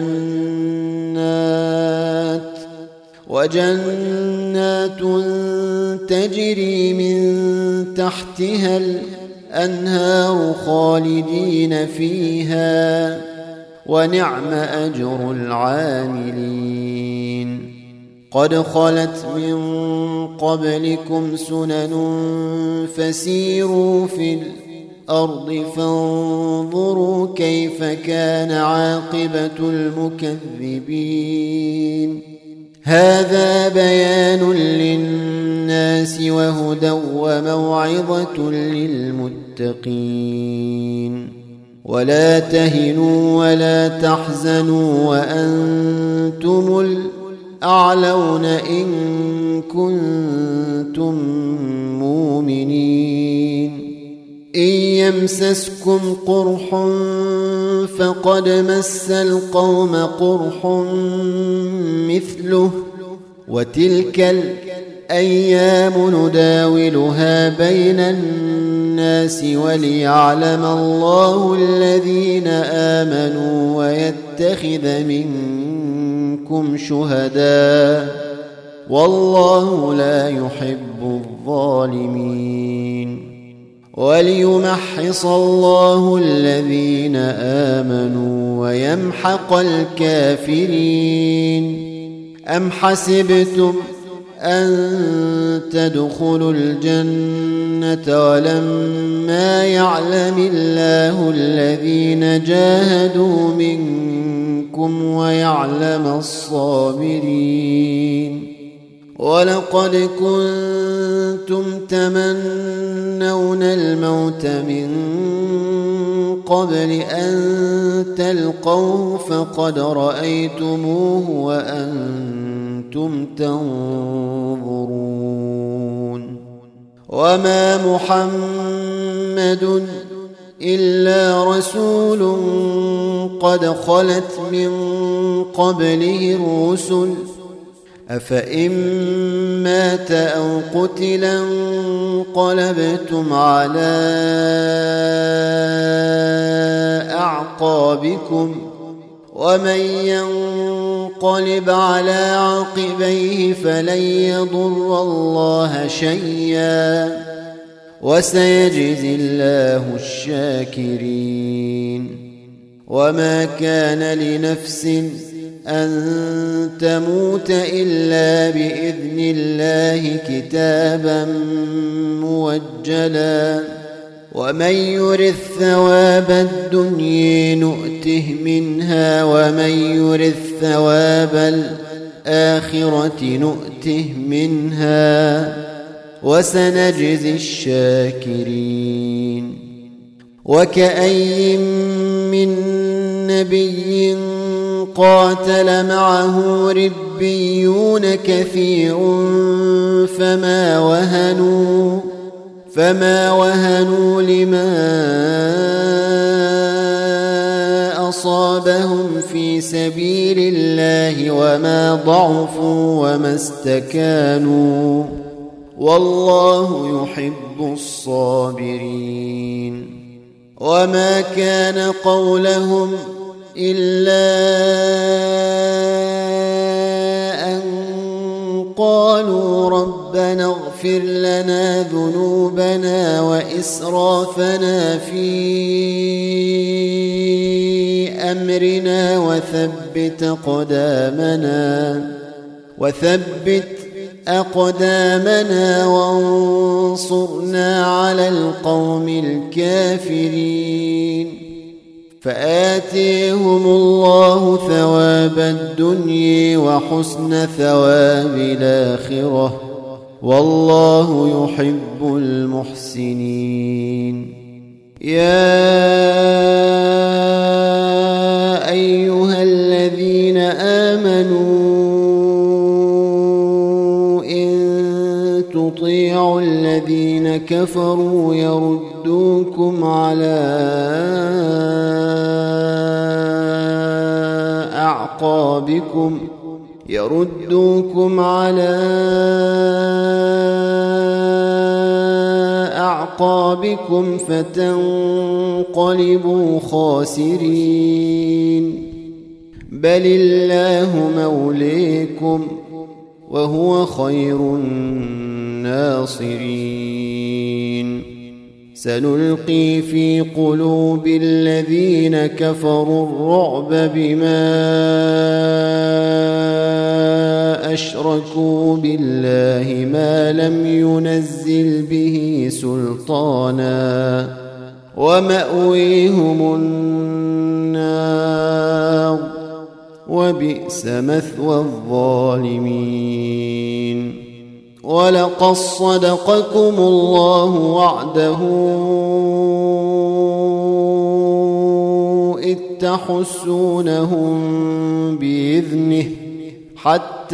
وجنات تجري من تحتها الأنهار خالدين فيها ونعم أجر العاملين قد خلت من قبلكم سنن فسيروا في الأرض فانظروا كيف كان عاقبة المكذبين هذا بيان للناس وهدى وموعظة للمتقين ولا تهنوا ولا تحزنوا وأنتم الأعلون إن كنتم مؤمنين إن يمسسكم قرح فقد مس القوم قرح مثله وتلك الأيام نداولها بين الناس وليعلم الله الذين آمنوا ويتخذ منكم شهداء والله لا يحب الظالمين وليمحص الله الذين آمنوا ويمحق الكافرين أم حسبتم أن تدخلوا الجنة ولما يعلم الله الذين جاهدوا منكم ويعلم الصابرين ولقد كنتم تمنون الموت من قبل أن تلقوه فقد رأيتموه وأنتم تنظرون وما محمد إلا رسول قد خلت من قبله الرسل أفإن مات أو قتلا انقلبتم على أعقابكم ومن ينقلب على عقبيه فلن يضر الله شيئا وسيجزي الله الشاكرين. وما كان لنفس أن تموت إلا بإذن الله كتابا موجلا ومن يرث ثواب الدنيا نؤته منها ومن يرث ثواب الآخرة نؤته منها وسنجزي الشاكرين. وكأي من نبي قاتل معه ربيون كثير فما وهنوا لما أصابهم في سبيل الله وما ضعفوا وما استكانوا والله يحب الصابرين. وما كان قولهم إلا أن قالوا ربنا اغفر لنا ذنوبنا وإسرافنا في أمرنا وثبت أقدامنا وانصرنا على القوم الكافرين. فآتيهم الله ثواب الدنيا وحسن ثواب الآخرة والله يحب المحسنين. يا أيها الذين آمنوا إن تطيعوا الذين كفروا يردوكم على أعقابكم فتنقلبوا خاسرين. بل الله موليكم وهو خير الناصرين. سنلقي في قلوب الذين كفروا الرعب بما أشركوا بالله ما لم ينزل به سلطانا ومأويهم النار وبئس مثوى الظالمين. ولقد صدقكم الله وعده إذ تحسونهم بإذنه حتى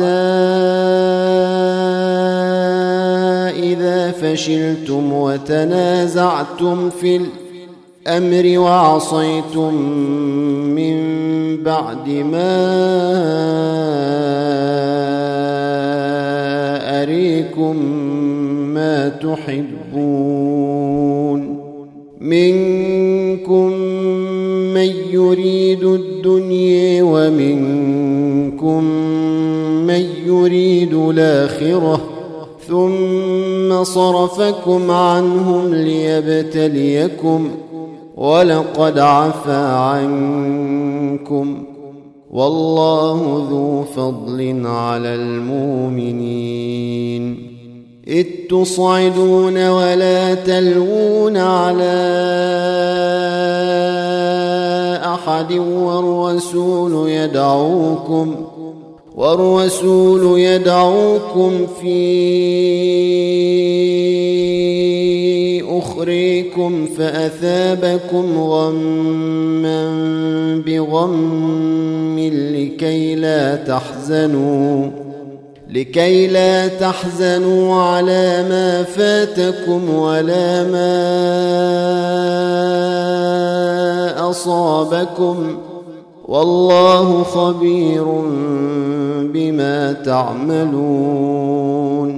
إذا فشلتم وتنازعتم في الأمر وعصيتم من بعد ما أريكم ما تحبون منكم من يريد الدنيا ومنكم من يريد الآخرة ثم صرفكم عنهم ليبتليكم ولقد عفا عنكم والله ذو فضل على المؤمنين. إذ تصعدون ولا تلوون على أحد والرسول يدعوكم في أخريكم فأثابكم غما بغم لكي لا تحزنوا على ما فاتكم ولا ما أصابكم والله خبير بما تعملون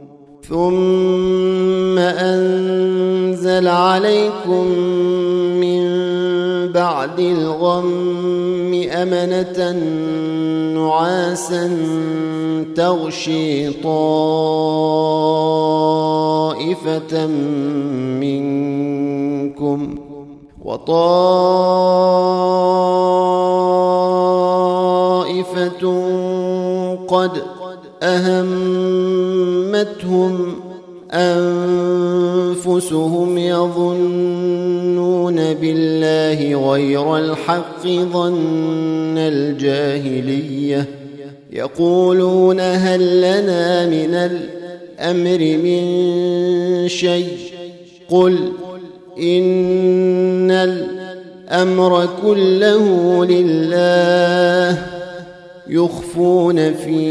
ثم أنزل عليكم من بعد الغم أمنة نعاسا تغشي طائفة منكم وطائفة قد أهمتهم أنفسهم يظنون بالله غير الحق ظن الجاهلية يقولون هل لنا من الأمر من شيء قل إن الأمر كله لله يخفون في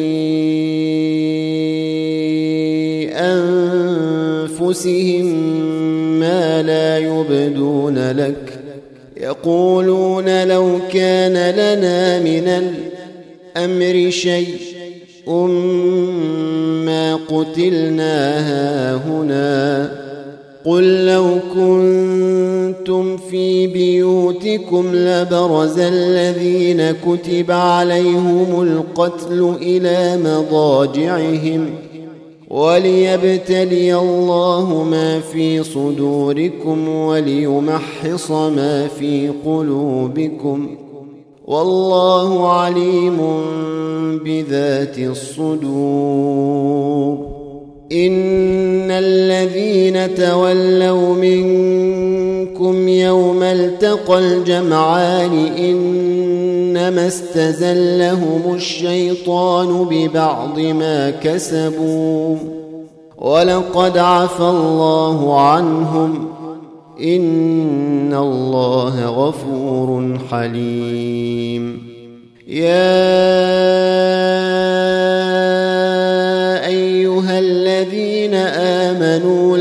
أنفسهم ما لا يبدون لك يقولون لو كان لنا من الأمر شيء ما قتلنا هاهنا قل لو كنتم في بيوتكم لبرز الذين كتب عليهم القتل إلى مضاجعهم وليبتلي الله ما في صدوركم وليمحص ما في قلوبكم والله عليم بذات الصدور إن الذين تولوا منكم يوم التقى الجمعان إنما استزلهم الشيطان ببعض ما كسبوا ولقد عفى الله عنهم إن الله غفور حليم يا أيها الذين آمنوا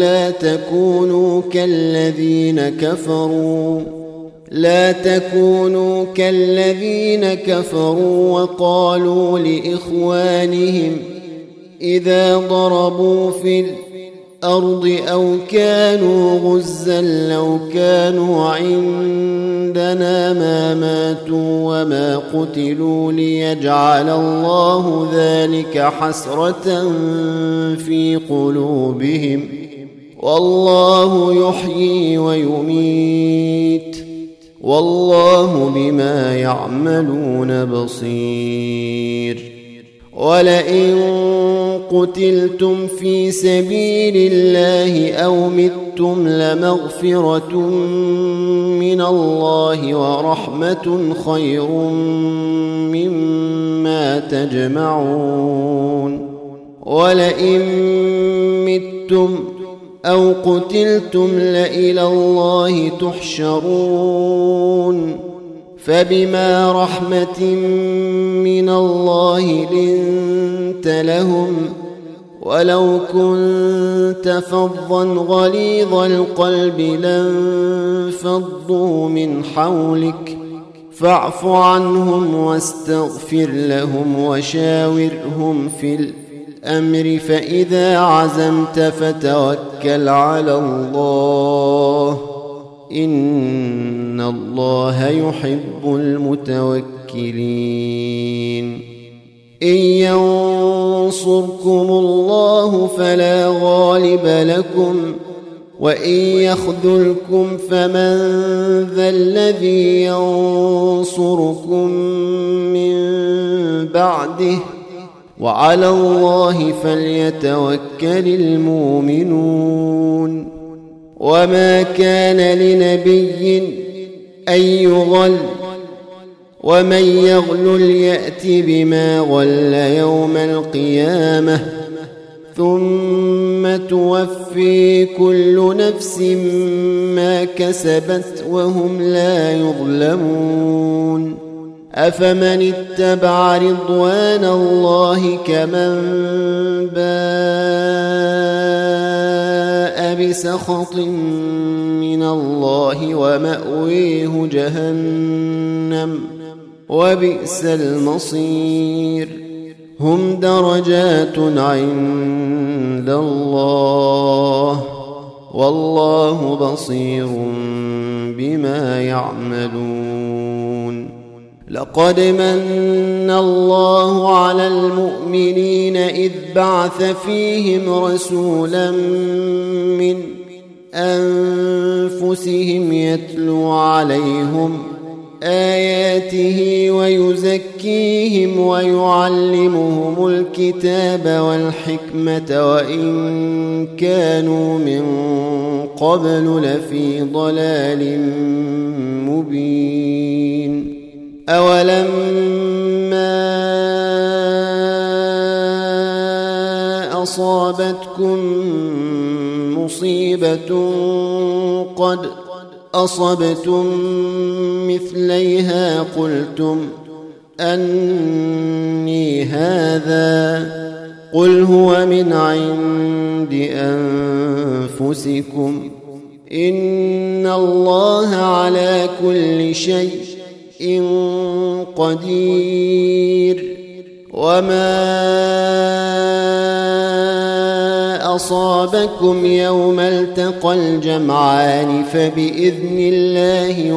لا تكونوا كالذين كفروا وقالوا لإخوانهم إذا ضربوا في الأرض أو كانوا غزا لو كانوا عندنا ما ماتوا وما قتلوا ليجعل الله ذلك حسرة في قلوبهم والله يحيي ويميت والله بما يعملون بصير ولئن قتلتم في سبيل الله أو متم لمغفرة من الله ورحمة خير مما تجمعون ولئن متم أو قتلتم لإلى الله تحشرون فبما رحمة من الله لنت لهم ولو كنت فظا غليظ القلب لانفضوا من حولك فاعف عنهم واستغفر لهم وشاورهم في الأمر فإذا عزمت فتوكل على الله إن الله يحب المتوكلين إن ينصركم الله فلا غالب لكم وإن يخذلكم فمن ذا الذي ينصركم من بعده وعلى الله فليتوكل المؤمنون وما كان لنبي أن يغل ومن يغلل يأت بما غل يوم القيامة ثم توفي كل نفس ما كسبت وهم لا يظلمون أفمن اتبع رضوان الله كمن باء بسخط من الله ومأويه جهنم وبئس المصير. هم درجات عند الله والله بصير بما يعملون. لقد من الله على المؤمنين إذ بعث فيهم رسولا من أنفسهم يتلو عليهم آياته ويزكيهم ويعلمهم الكتاب والحكمة وإن كانوا من قبل لفي ضلال مبين. أولما أصابتكم مصيبة قد أصبتم مثليها قلتم أني هذا قل هو من عند أنفسكم إن الله على كل شيء قدير. وما أصابكم يوم التقى الجمعان فبإذن الله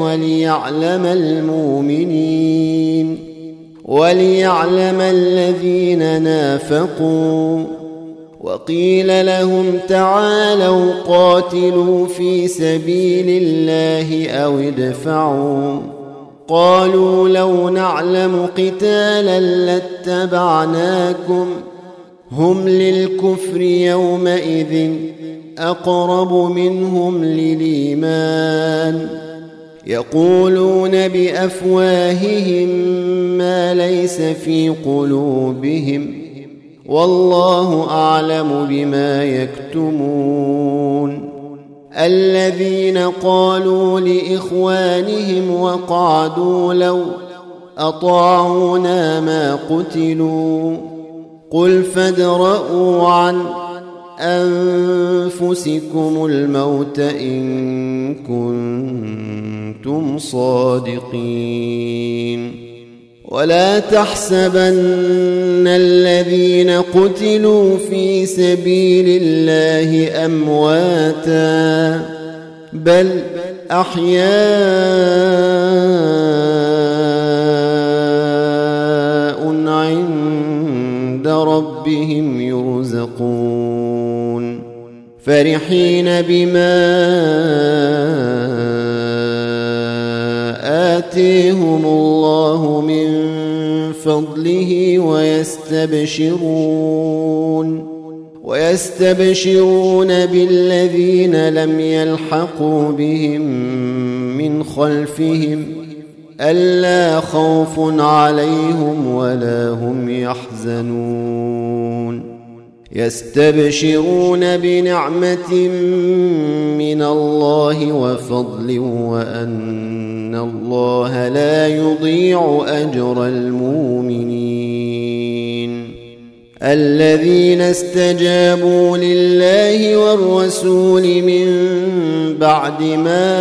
وليعلم الذين نافقوا. وقيل لهم تعالوا قاتلوا في سبيل الله أو ادفعوا قالوا لو نعلم قتالا لاتبعناكم هم للكفر يومئذ أقرب منهم للإيمان يقولون بأفواههم ما ليس في قلوبهم والله أعلم بما يكتمون. الذين قالوا لإخوانهم وقعدوا لو أطاعونا ما قتلوا قل فادرءوا عن أنفسكم الموت إن كنتم صادقين. ولا تحسبن الذين قتلوا في سبيل الله أمواتا بل أحياء عند ربهم يرزقون فرحين بما آتيهم الله من فضله ويستبشرون بالذين لم يلحقوا بهم من خلفهم ألا خوف عليهم ولا هم يحزنون. يستبشرون بنعمة من الله وفضل وأن الله لا يضيع أجر المؤمنين. الذين استجابوا لله والرسول من بعد ما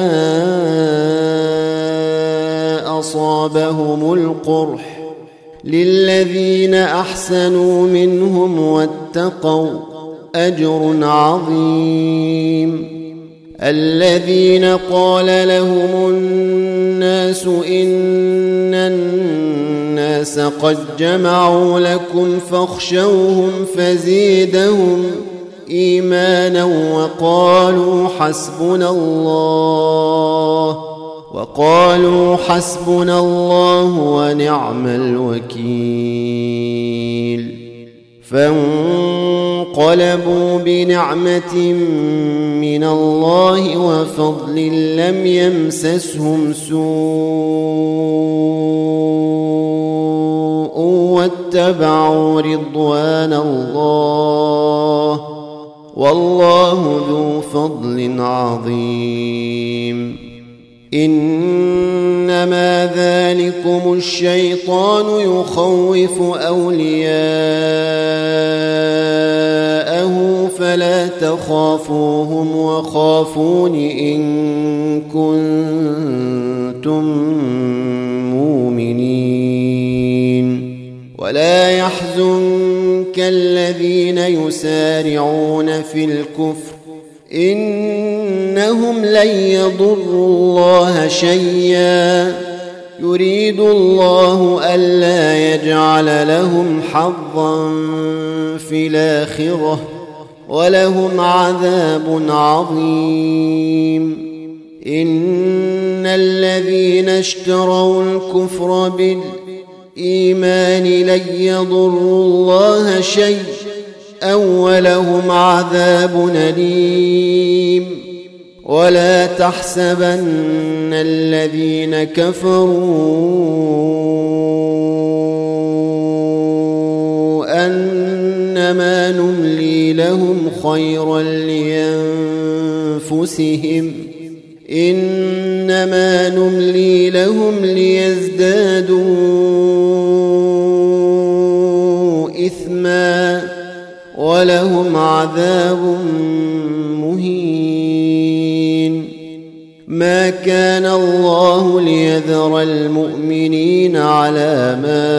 أصابهم القرح للذين أحسنوا منهم واتقوا أجر عظيم. الذين قال لهم الناس إن الناس قد جمعوا لكم فاخشوهم فزيدهم إيمانا وقالوا حسبنا الله ونعم الوكيل. فانقلبوا بنعمة من الله وفضل لم يمسسهم سوء واتبعوا رضوان الله والله ذو فضل عظيم. إنما ذلكم الشيطان يخوف أولياءه فلا تخافوهم وخافون إن كنتم مؤمنين. كالذين يسارعون في الكفر إنهم لن يضروا الله شيئا يريد الله ألا يجعل لهم حظا في الآخرة ولهم عذاب عظيم. إن الذين اشتروا الكفر بالإيمان لن يضروا الله شيئا ولهم عذاب أليم. ولا تحسبن الذين كفروا أنما نملي لهم خيرا لأنفسهم إنما نملي لهم ليزدادوا إثما ولهم عذاب مهين. ما كان الله ليذر المؤمنين على ما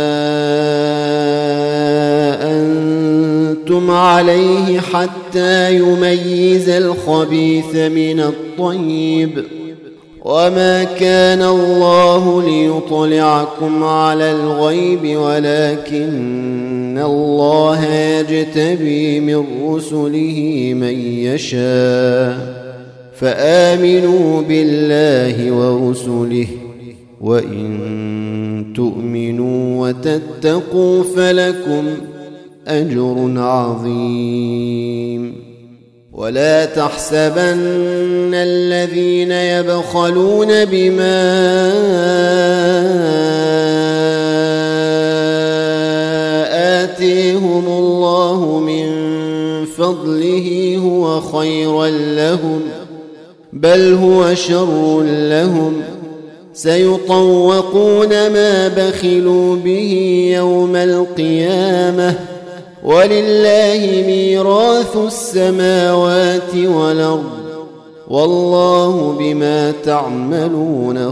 أنتم عليه حتى يميز الخبيث من الطيب وما كان الله ليطلعكم على الغيب ولكن الله يجتبي من رسله من يشاء فآمنوا بالله ورسله وإن تؤمنوا وتتقوا فلكم أجر عظيم. ولا تحسبن الذين يبخلون بما آتيهم الله من فضله هو خيرا لهم بل هو شر لهم سيطوقون ما بخلوا به يوم القيامة ولله ميراث السماوات والأرض والله بما تعملون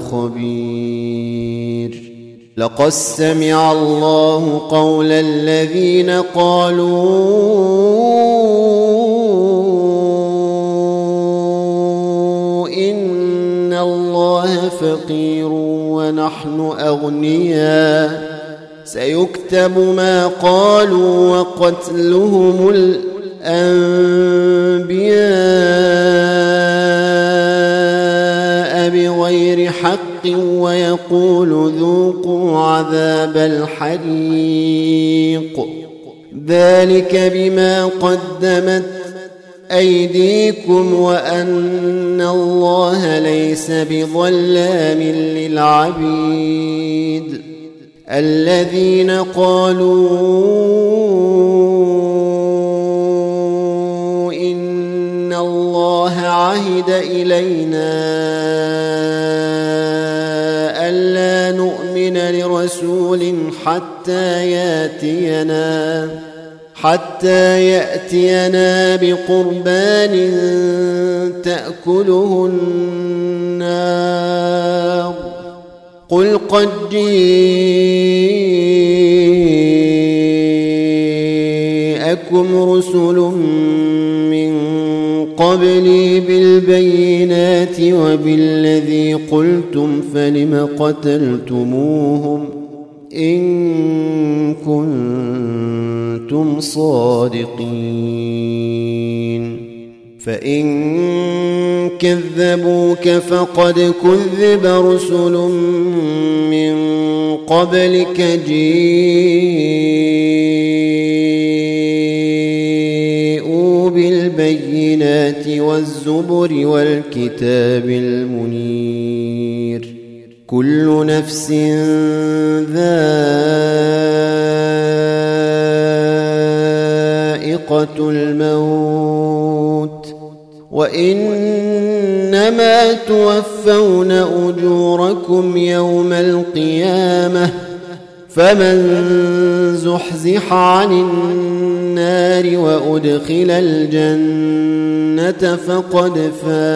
خبير. لقد سمع الله قول الذين قالوا إن الله فقير ونحن أغنياء سيكتب ما قالوا وقتلهم الأنبياء بغير حق ويقول ذوقوا عذاب الحريق ذلك بما قدمت أيديكم وأن الله ليس بظلام للعبيد. الذين قالوا إن الله عهد إلينا ألا نؤمن لرسول حتى يأتينا بقربان تأكله النار قل قد جاءكم رسل من قبلي بالبينات وبالذي قلتم فلم قتلتموهم إن كنتم صادقين. فإن كذبوك فقد كذب رسل من قبلك جاءوا بالبينات والزبر والكتاب المنير كل نفس ذائقة الموت وإنما توفون أجوركم يوم القيامة فمن زحزح عن النار وأدخل الجنة فقد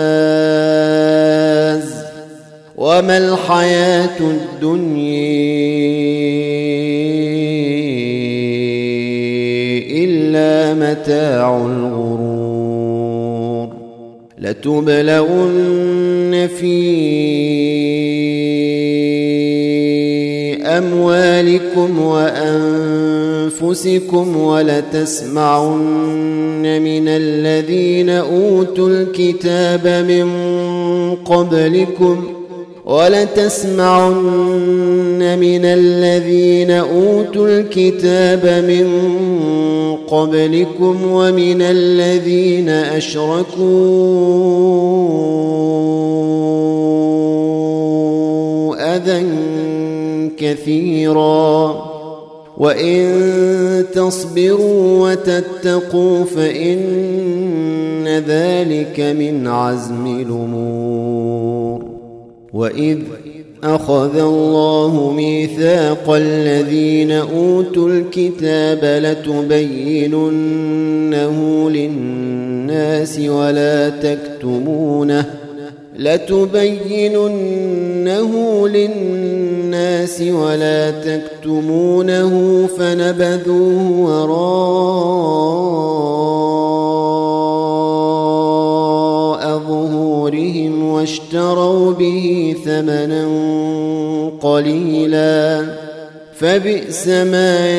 فاز وما الحياة الدنيا إلا متاع الغرور لتبلغن في أموالكم وأنفسكم ولتسمعن من الذين أوتوا الكتاب من قبلكم ومن الذين أشركوا أذى كثيرا وإن تصبروا وتتقوا فإن ذلك من عزم الأمور. وإذ أخذ الله ميثاق الذين أوتوا الكتاب لتبيننه للناس ولا تكتمونه فنبذوه وراء ظهورهم واشتروا به ثمنا قليلا فبئس ما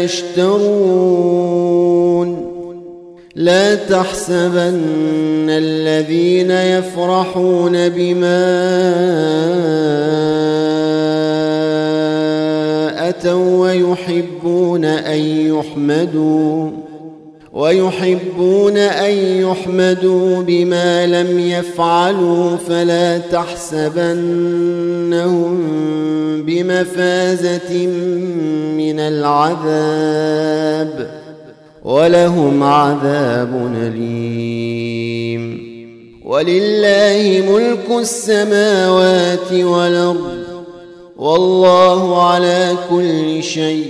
يشترون. لا تحسبن الذين يفرحون بما أتوا ويحبون أن يحمدوا بما لم يفعلوا فلا تحسبنهم بمفازة من العذاب ولهم عذاب أليم. ولله ملك السماوات والأرض والله على كل شيء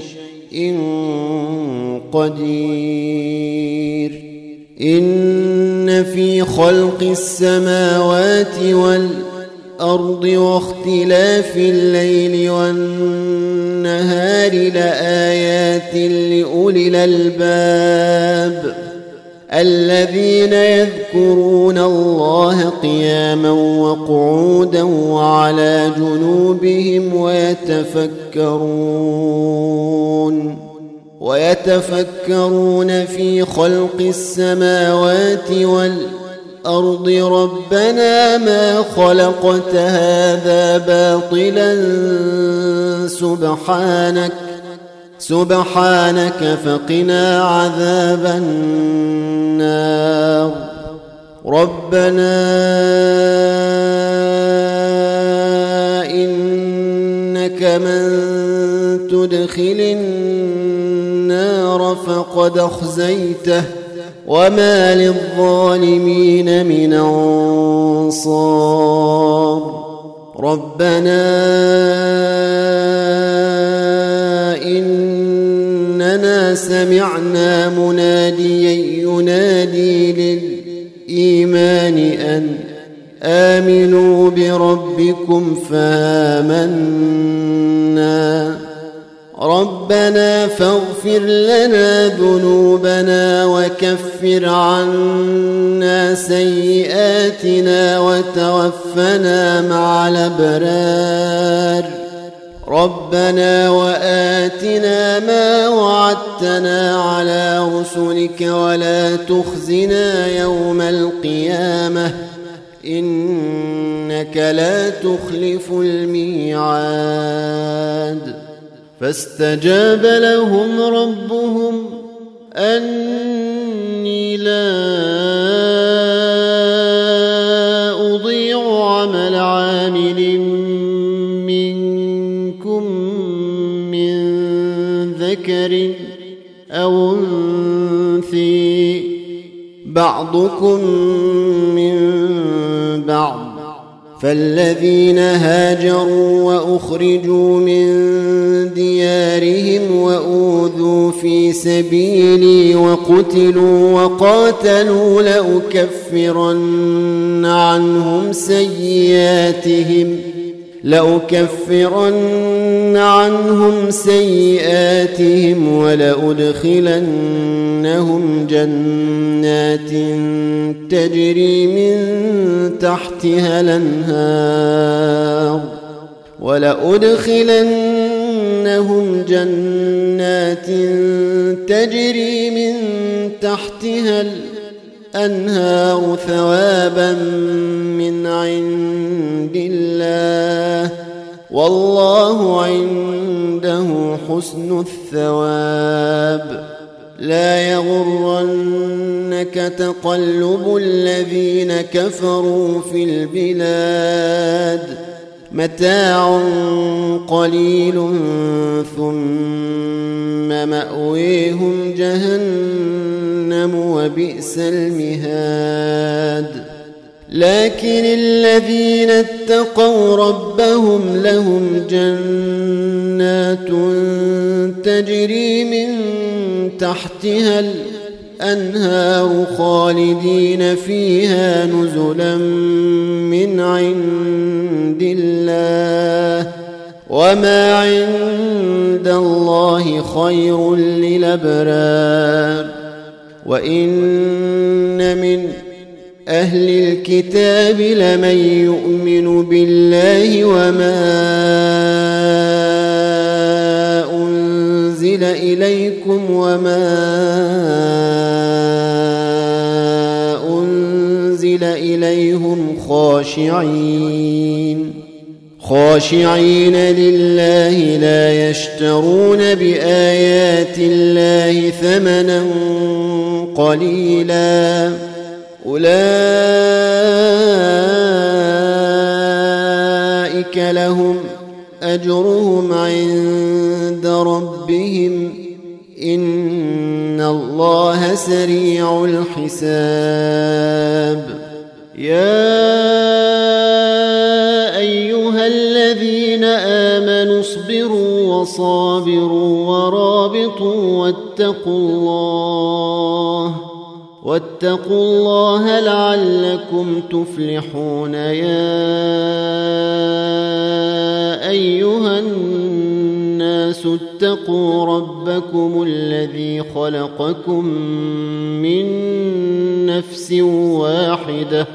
قدير. إن في خلق السماوات والأرض واختلاف الليل والنهار لآيات لأولي الألباب الذين يذكرون الله قياما وقعودا وعلى جنوبهم ويتفكرون في خلق السماوات والأرض ربنا ما خلقت هذا باطلا سبحانك فقنا عذاب النار. ربنا إنك من تدخل النار فقد أخزيته وما للظالمين من أنصار. ربنا إننا سمعنا مناديا ينادي للإيمان أن آمنوا بربكم فآمنا. ربنا فاغفر لنا ذنوبنا وكفر عنا سيئاتنا وتوفنا مع الأبرار. ربنا وآتنا ما وعدتنا على رسلك ولا تخزنا يوم القيامة إنك لا تخلف الميعاد. فاستجاب لهم ربهم أني لا أضيع عمل عامل منكم من ذكر أو أنثى بعضكم من بعض. فالذين هاجروا وأخرجوا من ديارهم وأوذوا في سبيلي وقتلوا وقاتلوا لأكفرن عنهم سيئاتهم ولأدخلنهم جنات تجري من تحتها الأنهار ثوابا من عند الله والله عنده حسن الثواب. لا يغرنك تقلب الذين كفروا في البلاد متاع قليل ثم مأويهم جهنم وبئس المهاد. لكن الذين اتقوا ربهم لهم جنات تجري من تحتها الأنهار خالدين فيها نزلا من عند الله وما عند الله خير للأبرار. وإن من أهل الكتاب لمن يؤمن بالله وما أنزل إليكم وما أنزل إليهم خاشعين لله لا يشترون بآيات الله ثمنا قليلا أولئك لهم أجرهم عند ربهم إن الله سريع الحساب. يا أيها الذين آمنوا اصبروا وصابروا ورابطوا واتقوا الله لعلكم تفلحون. يا أيها الناس اتقوا ربكم الذي خلقكم من نفس واحدة